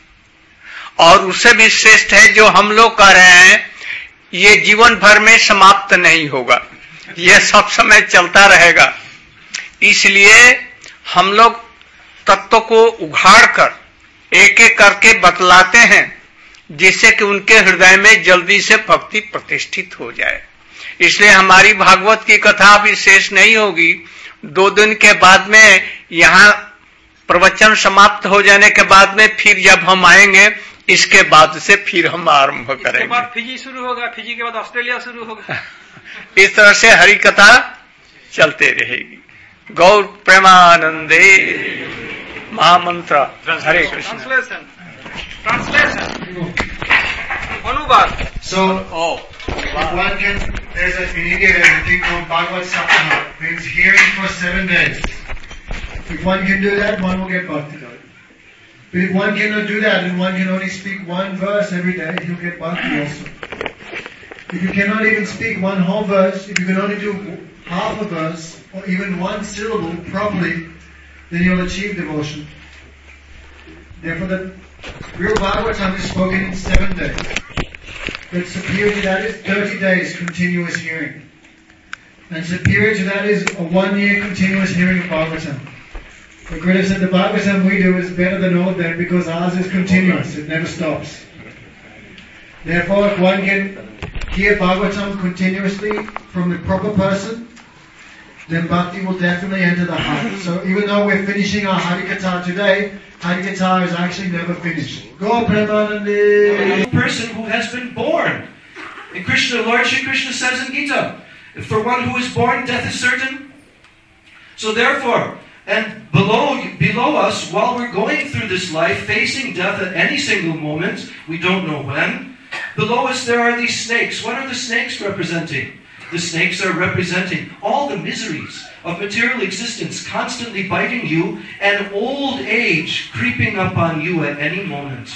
और उससे भी श्रेष्ठ है जो हम लोग कर रहे हैं, ये जीवन भर में समाप्त नहीं होगा, यह सब समय चलता रहेगा। इसलिए हम लोग तत्व को उघाड़ कर एक एक करके बतलाते हैं, जिससे कि उनके हृदय में जल्दी से भक्ति प्रतिष्ठित हो जाए। इसलिए हमारी भागवत की कथा अभी शेष नहीं होगी। 2 दिन के बाद में यहाँ प्रवचन समाप्त हो जाने के बाद में फिर जब हम आएंगे, इसके बाद से फिर हम आरंभ करेंगे। इसके बाद फिजी शुरू होगा, फिजी के बाद ऑस्ट्रेलिया शुरू होगा। इस तरह से हरि कथा चलते रहेगी। गौर प्रेमानंदे महामंत्र हरे कृष्ण। ट्रांसलेशन अनुवाद। So, one can, there's in India there's a thing called Bhagavad Saptaha, means hearing for 7 days. If one can do that, one will get bhakti. But if one cannot do that and one can only speak 1 verse every day, he'll get bhakti also. If you cannot even speak 1 whole verse, if you can only do half a verse, or even 1 syllable properly, then you'll achieve devotion. Therefore the real Bhagavatam is spoken in 7 days. But superior to that is 30 days continuous hearing. And superior to that is a 1 year continuous hearing of Bhagavatam. The Gurudev said the Bhagavatam we do is better than all of that because ours is continuous, it never stops. Therefore, if one can hear Bhagavatam continuously from the proper person, then bhakti will definitely enter the heart. So even though we're finishing our Harikatha today, Harikatha is actually never finished. Go Premanande! A person who has been born. And Krishna, Lord Shri Krishna says in Gita, for one who is born, death is certain. So therefore, and below us, while we're going through this life, facing death at any single moment, we don't know when, below us there are these snakes. What are the snakes representing? The snakes are representing all the miseries of material existence constantly biting you and old age creeping up on you at any moment.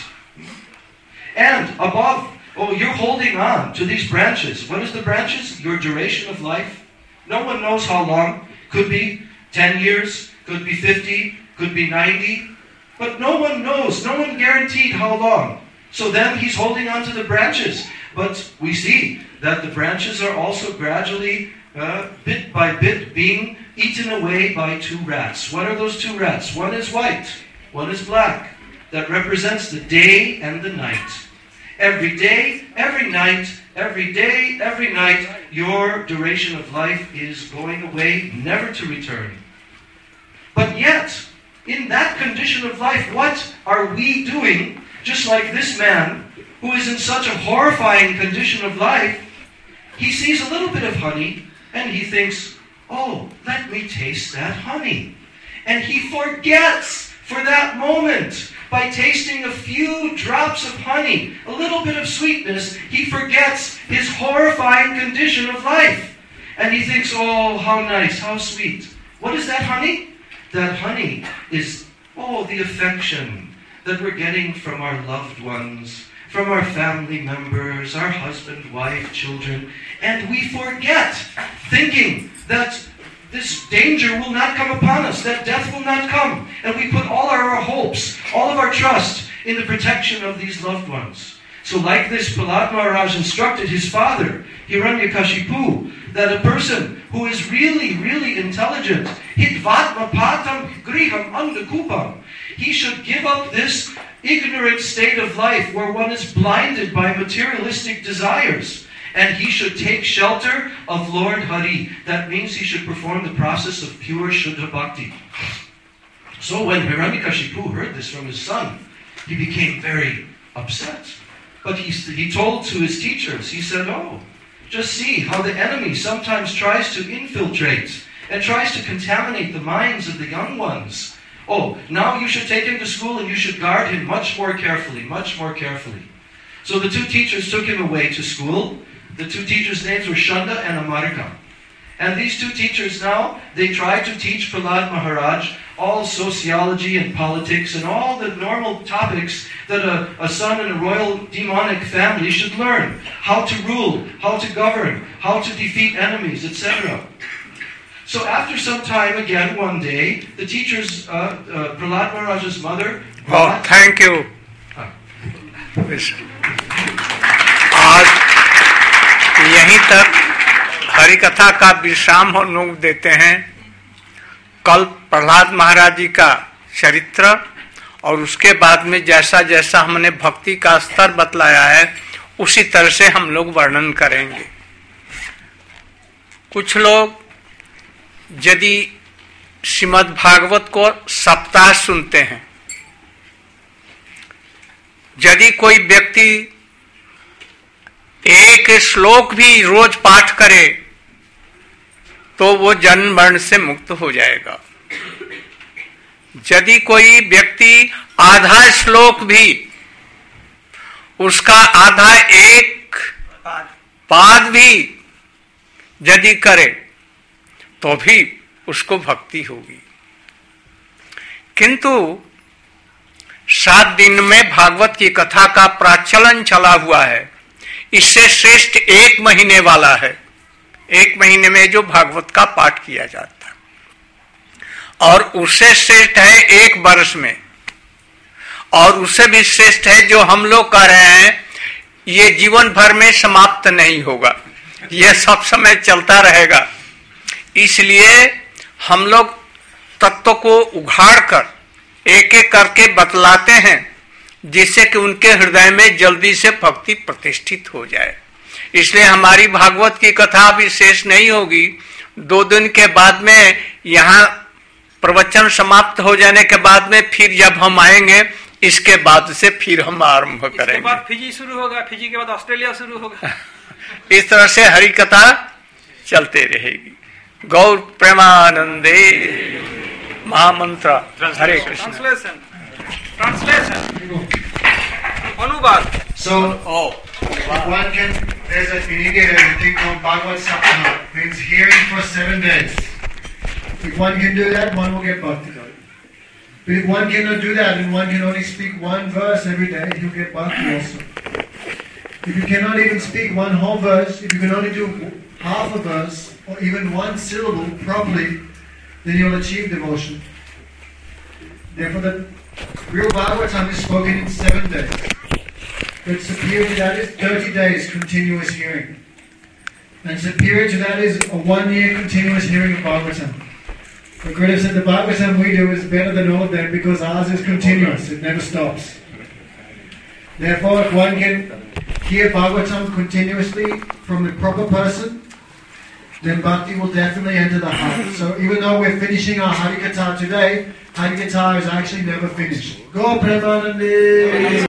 And above, you're holding on to these branches. What is the branches? Your duration of life. No one knows how long. Could be 10 years, could be 50, could be 90. But no one knows. No one guaranteed how long. So then he's holding on to the branches. But we see that the branches are also gradually, bit by bit, being eaten away by 2 rats. What are those 2 rats? One is white, one is black. That represents the day and the night. Every day, every night, every day, every night, your duration of life is going away, never to return. But yet, in that condition of life, what are we doing? Just like this man, who is in such a horrifying condition of life, he sees a little bit of honey, and he thinks, oh, let me taste that honey. And he forgets for that moment, by tasting a few drops of honey, a little bit of sweetness, he forgets his horrifying condition of life. And he thinks, oh, how nice, how sweet. What is that honey? That honey is, the affection that we're getting from our loved ones, from our family members, our husband, wife, children. And we forget, thinking that this danger will not come upon us, that death will not come. And we put all our hopes, all of our trust in the protection of these loved ones. So like this, Prahlad Maharaj instructed his father, Hiranyakashipu, that a person who is really, really intelligent, hitvatma patam griham andakupam, he should give up this ignorant state of life where one is blinded by materialistic desires. And he should take shelter of Lord Hari. That means he should perform the process of pure Shuddha Bhakti. So when Hiranyakashipu heard this from his son, he became very upset. But he told to his teachers, he said, just see how the enemy sometimes tries to infiltrate and tries to contaminate the minds of the young ones. Now you should take him to school and you should guard him much more carefully, much more carefully. So the 2 teachers took him away to school. The 2 teachers' names were Shanda and Amarika. And these 2 teachers now, they tried to teach Prahlad Maharaj all sociology and politics and all the normal topics that a son in a royal demonic family should learn. How to rule, how to govern, how to defeat enemies, etc. So after some time, again, one day, the teacher's, Prahlad Maharaj's mother... thank you. आज यहीं तक हरिकथा का विश्राम हम लोग देते हैं। कल प्रहलाद महाराज जी का चरित्र और उसके बाद में जैसा जैसा हमने भक्ति का स्तर बतलाया है उसी तरह से हम लोग वर्णन करेंगे। कुछ लोग यदि श्रीमद् भागवत को सप्ताह सुनते हैं, यदि कोई व्यक्ति एक श्लोक भी रोज पाठ करे तो वो जन्म मरण से मुक्त हो जाएगा। यदि कोई व्यक्ति आधा श्लोक भी, उसका आधा एक पाद भी यदि करे तो भी उसको भक्ति होगी। किंतु 7 दिन में भागवत की कथा का प्रचलन चला हुआ है। इससे श्रेष्ठ 1 महीने वाला है। 1 महीने में जो भागवत का पाठ किया जाता है, और उससे श्रेष्ठ है 1 वर्ष में, और उससे भी श्रेष्ठ है जो हम लोग कर रहे हैं। ये जीवन भर में समाप्त नहीं होगा, यह सब समय चलता रहेगा। इसलिए हम लोग तत्व को उघाड़ कर एक एक करके बतलाते हैं, जिससे कि उनके हृदय में जल्दी से भक्ति प्रतिष्ठित हो जाए। इसलिए हमारी भागवत की कथा भी शेष नहीं होगी। 2 दिन के बाद में यहाँ प्रवचन समाप्त हो जाने के बाद में फिर जब हम आएंगे, इसके बाद से फिर हम आरंभ करेंगे। इसके बाद फिजी शुरू होगा, फिजी के बाद ऑस्ट्रेलिया शुरू होगा। इस तरह से हरि कथा चलते रहेगी। गौर प्रेमानंदे महामंत्र हरे कृष्ण। ट्रांसलेशन अनुवाद। So, one can, in India there's a thing called Bhagavad Saptaha, means hearing for 7 days. If one can do that, one will get bhakti. But if one cannot do that and one can only speak 1 verse every day, you get bhakti also. If you cannot even speak 1 whole verse, if you can only do half a verse or even 1 syllable properly, then you'll achieve devotion. Therefore, the real Bhagavatam is spoken in 7 days. But superior to that is 30 days continuous hearing. And superior to that is a 1 year continuous hearing of Bhagavatam. The Gurudev said the Bhagavatam we do is better than all of them because ours is continuous, it never stops. Therefore, if one can hear Bhagavatam continuously from the proper person, then bhakti will definitely enter the heart. So even though we're finishing our Harikatha today, Harikatha is actually never finished. Go Premanandi!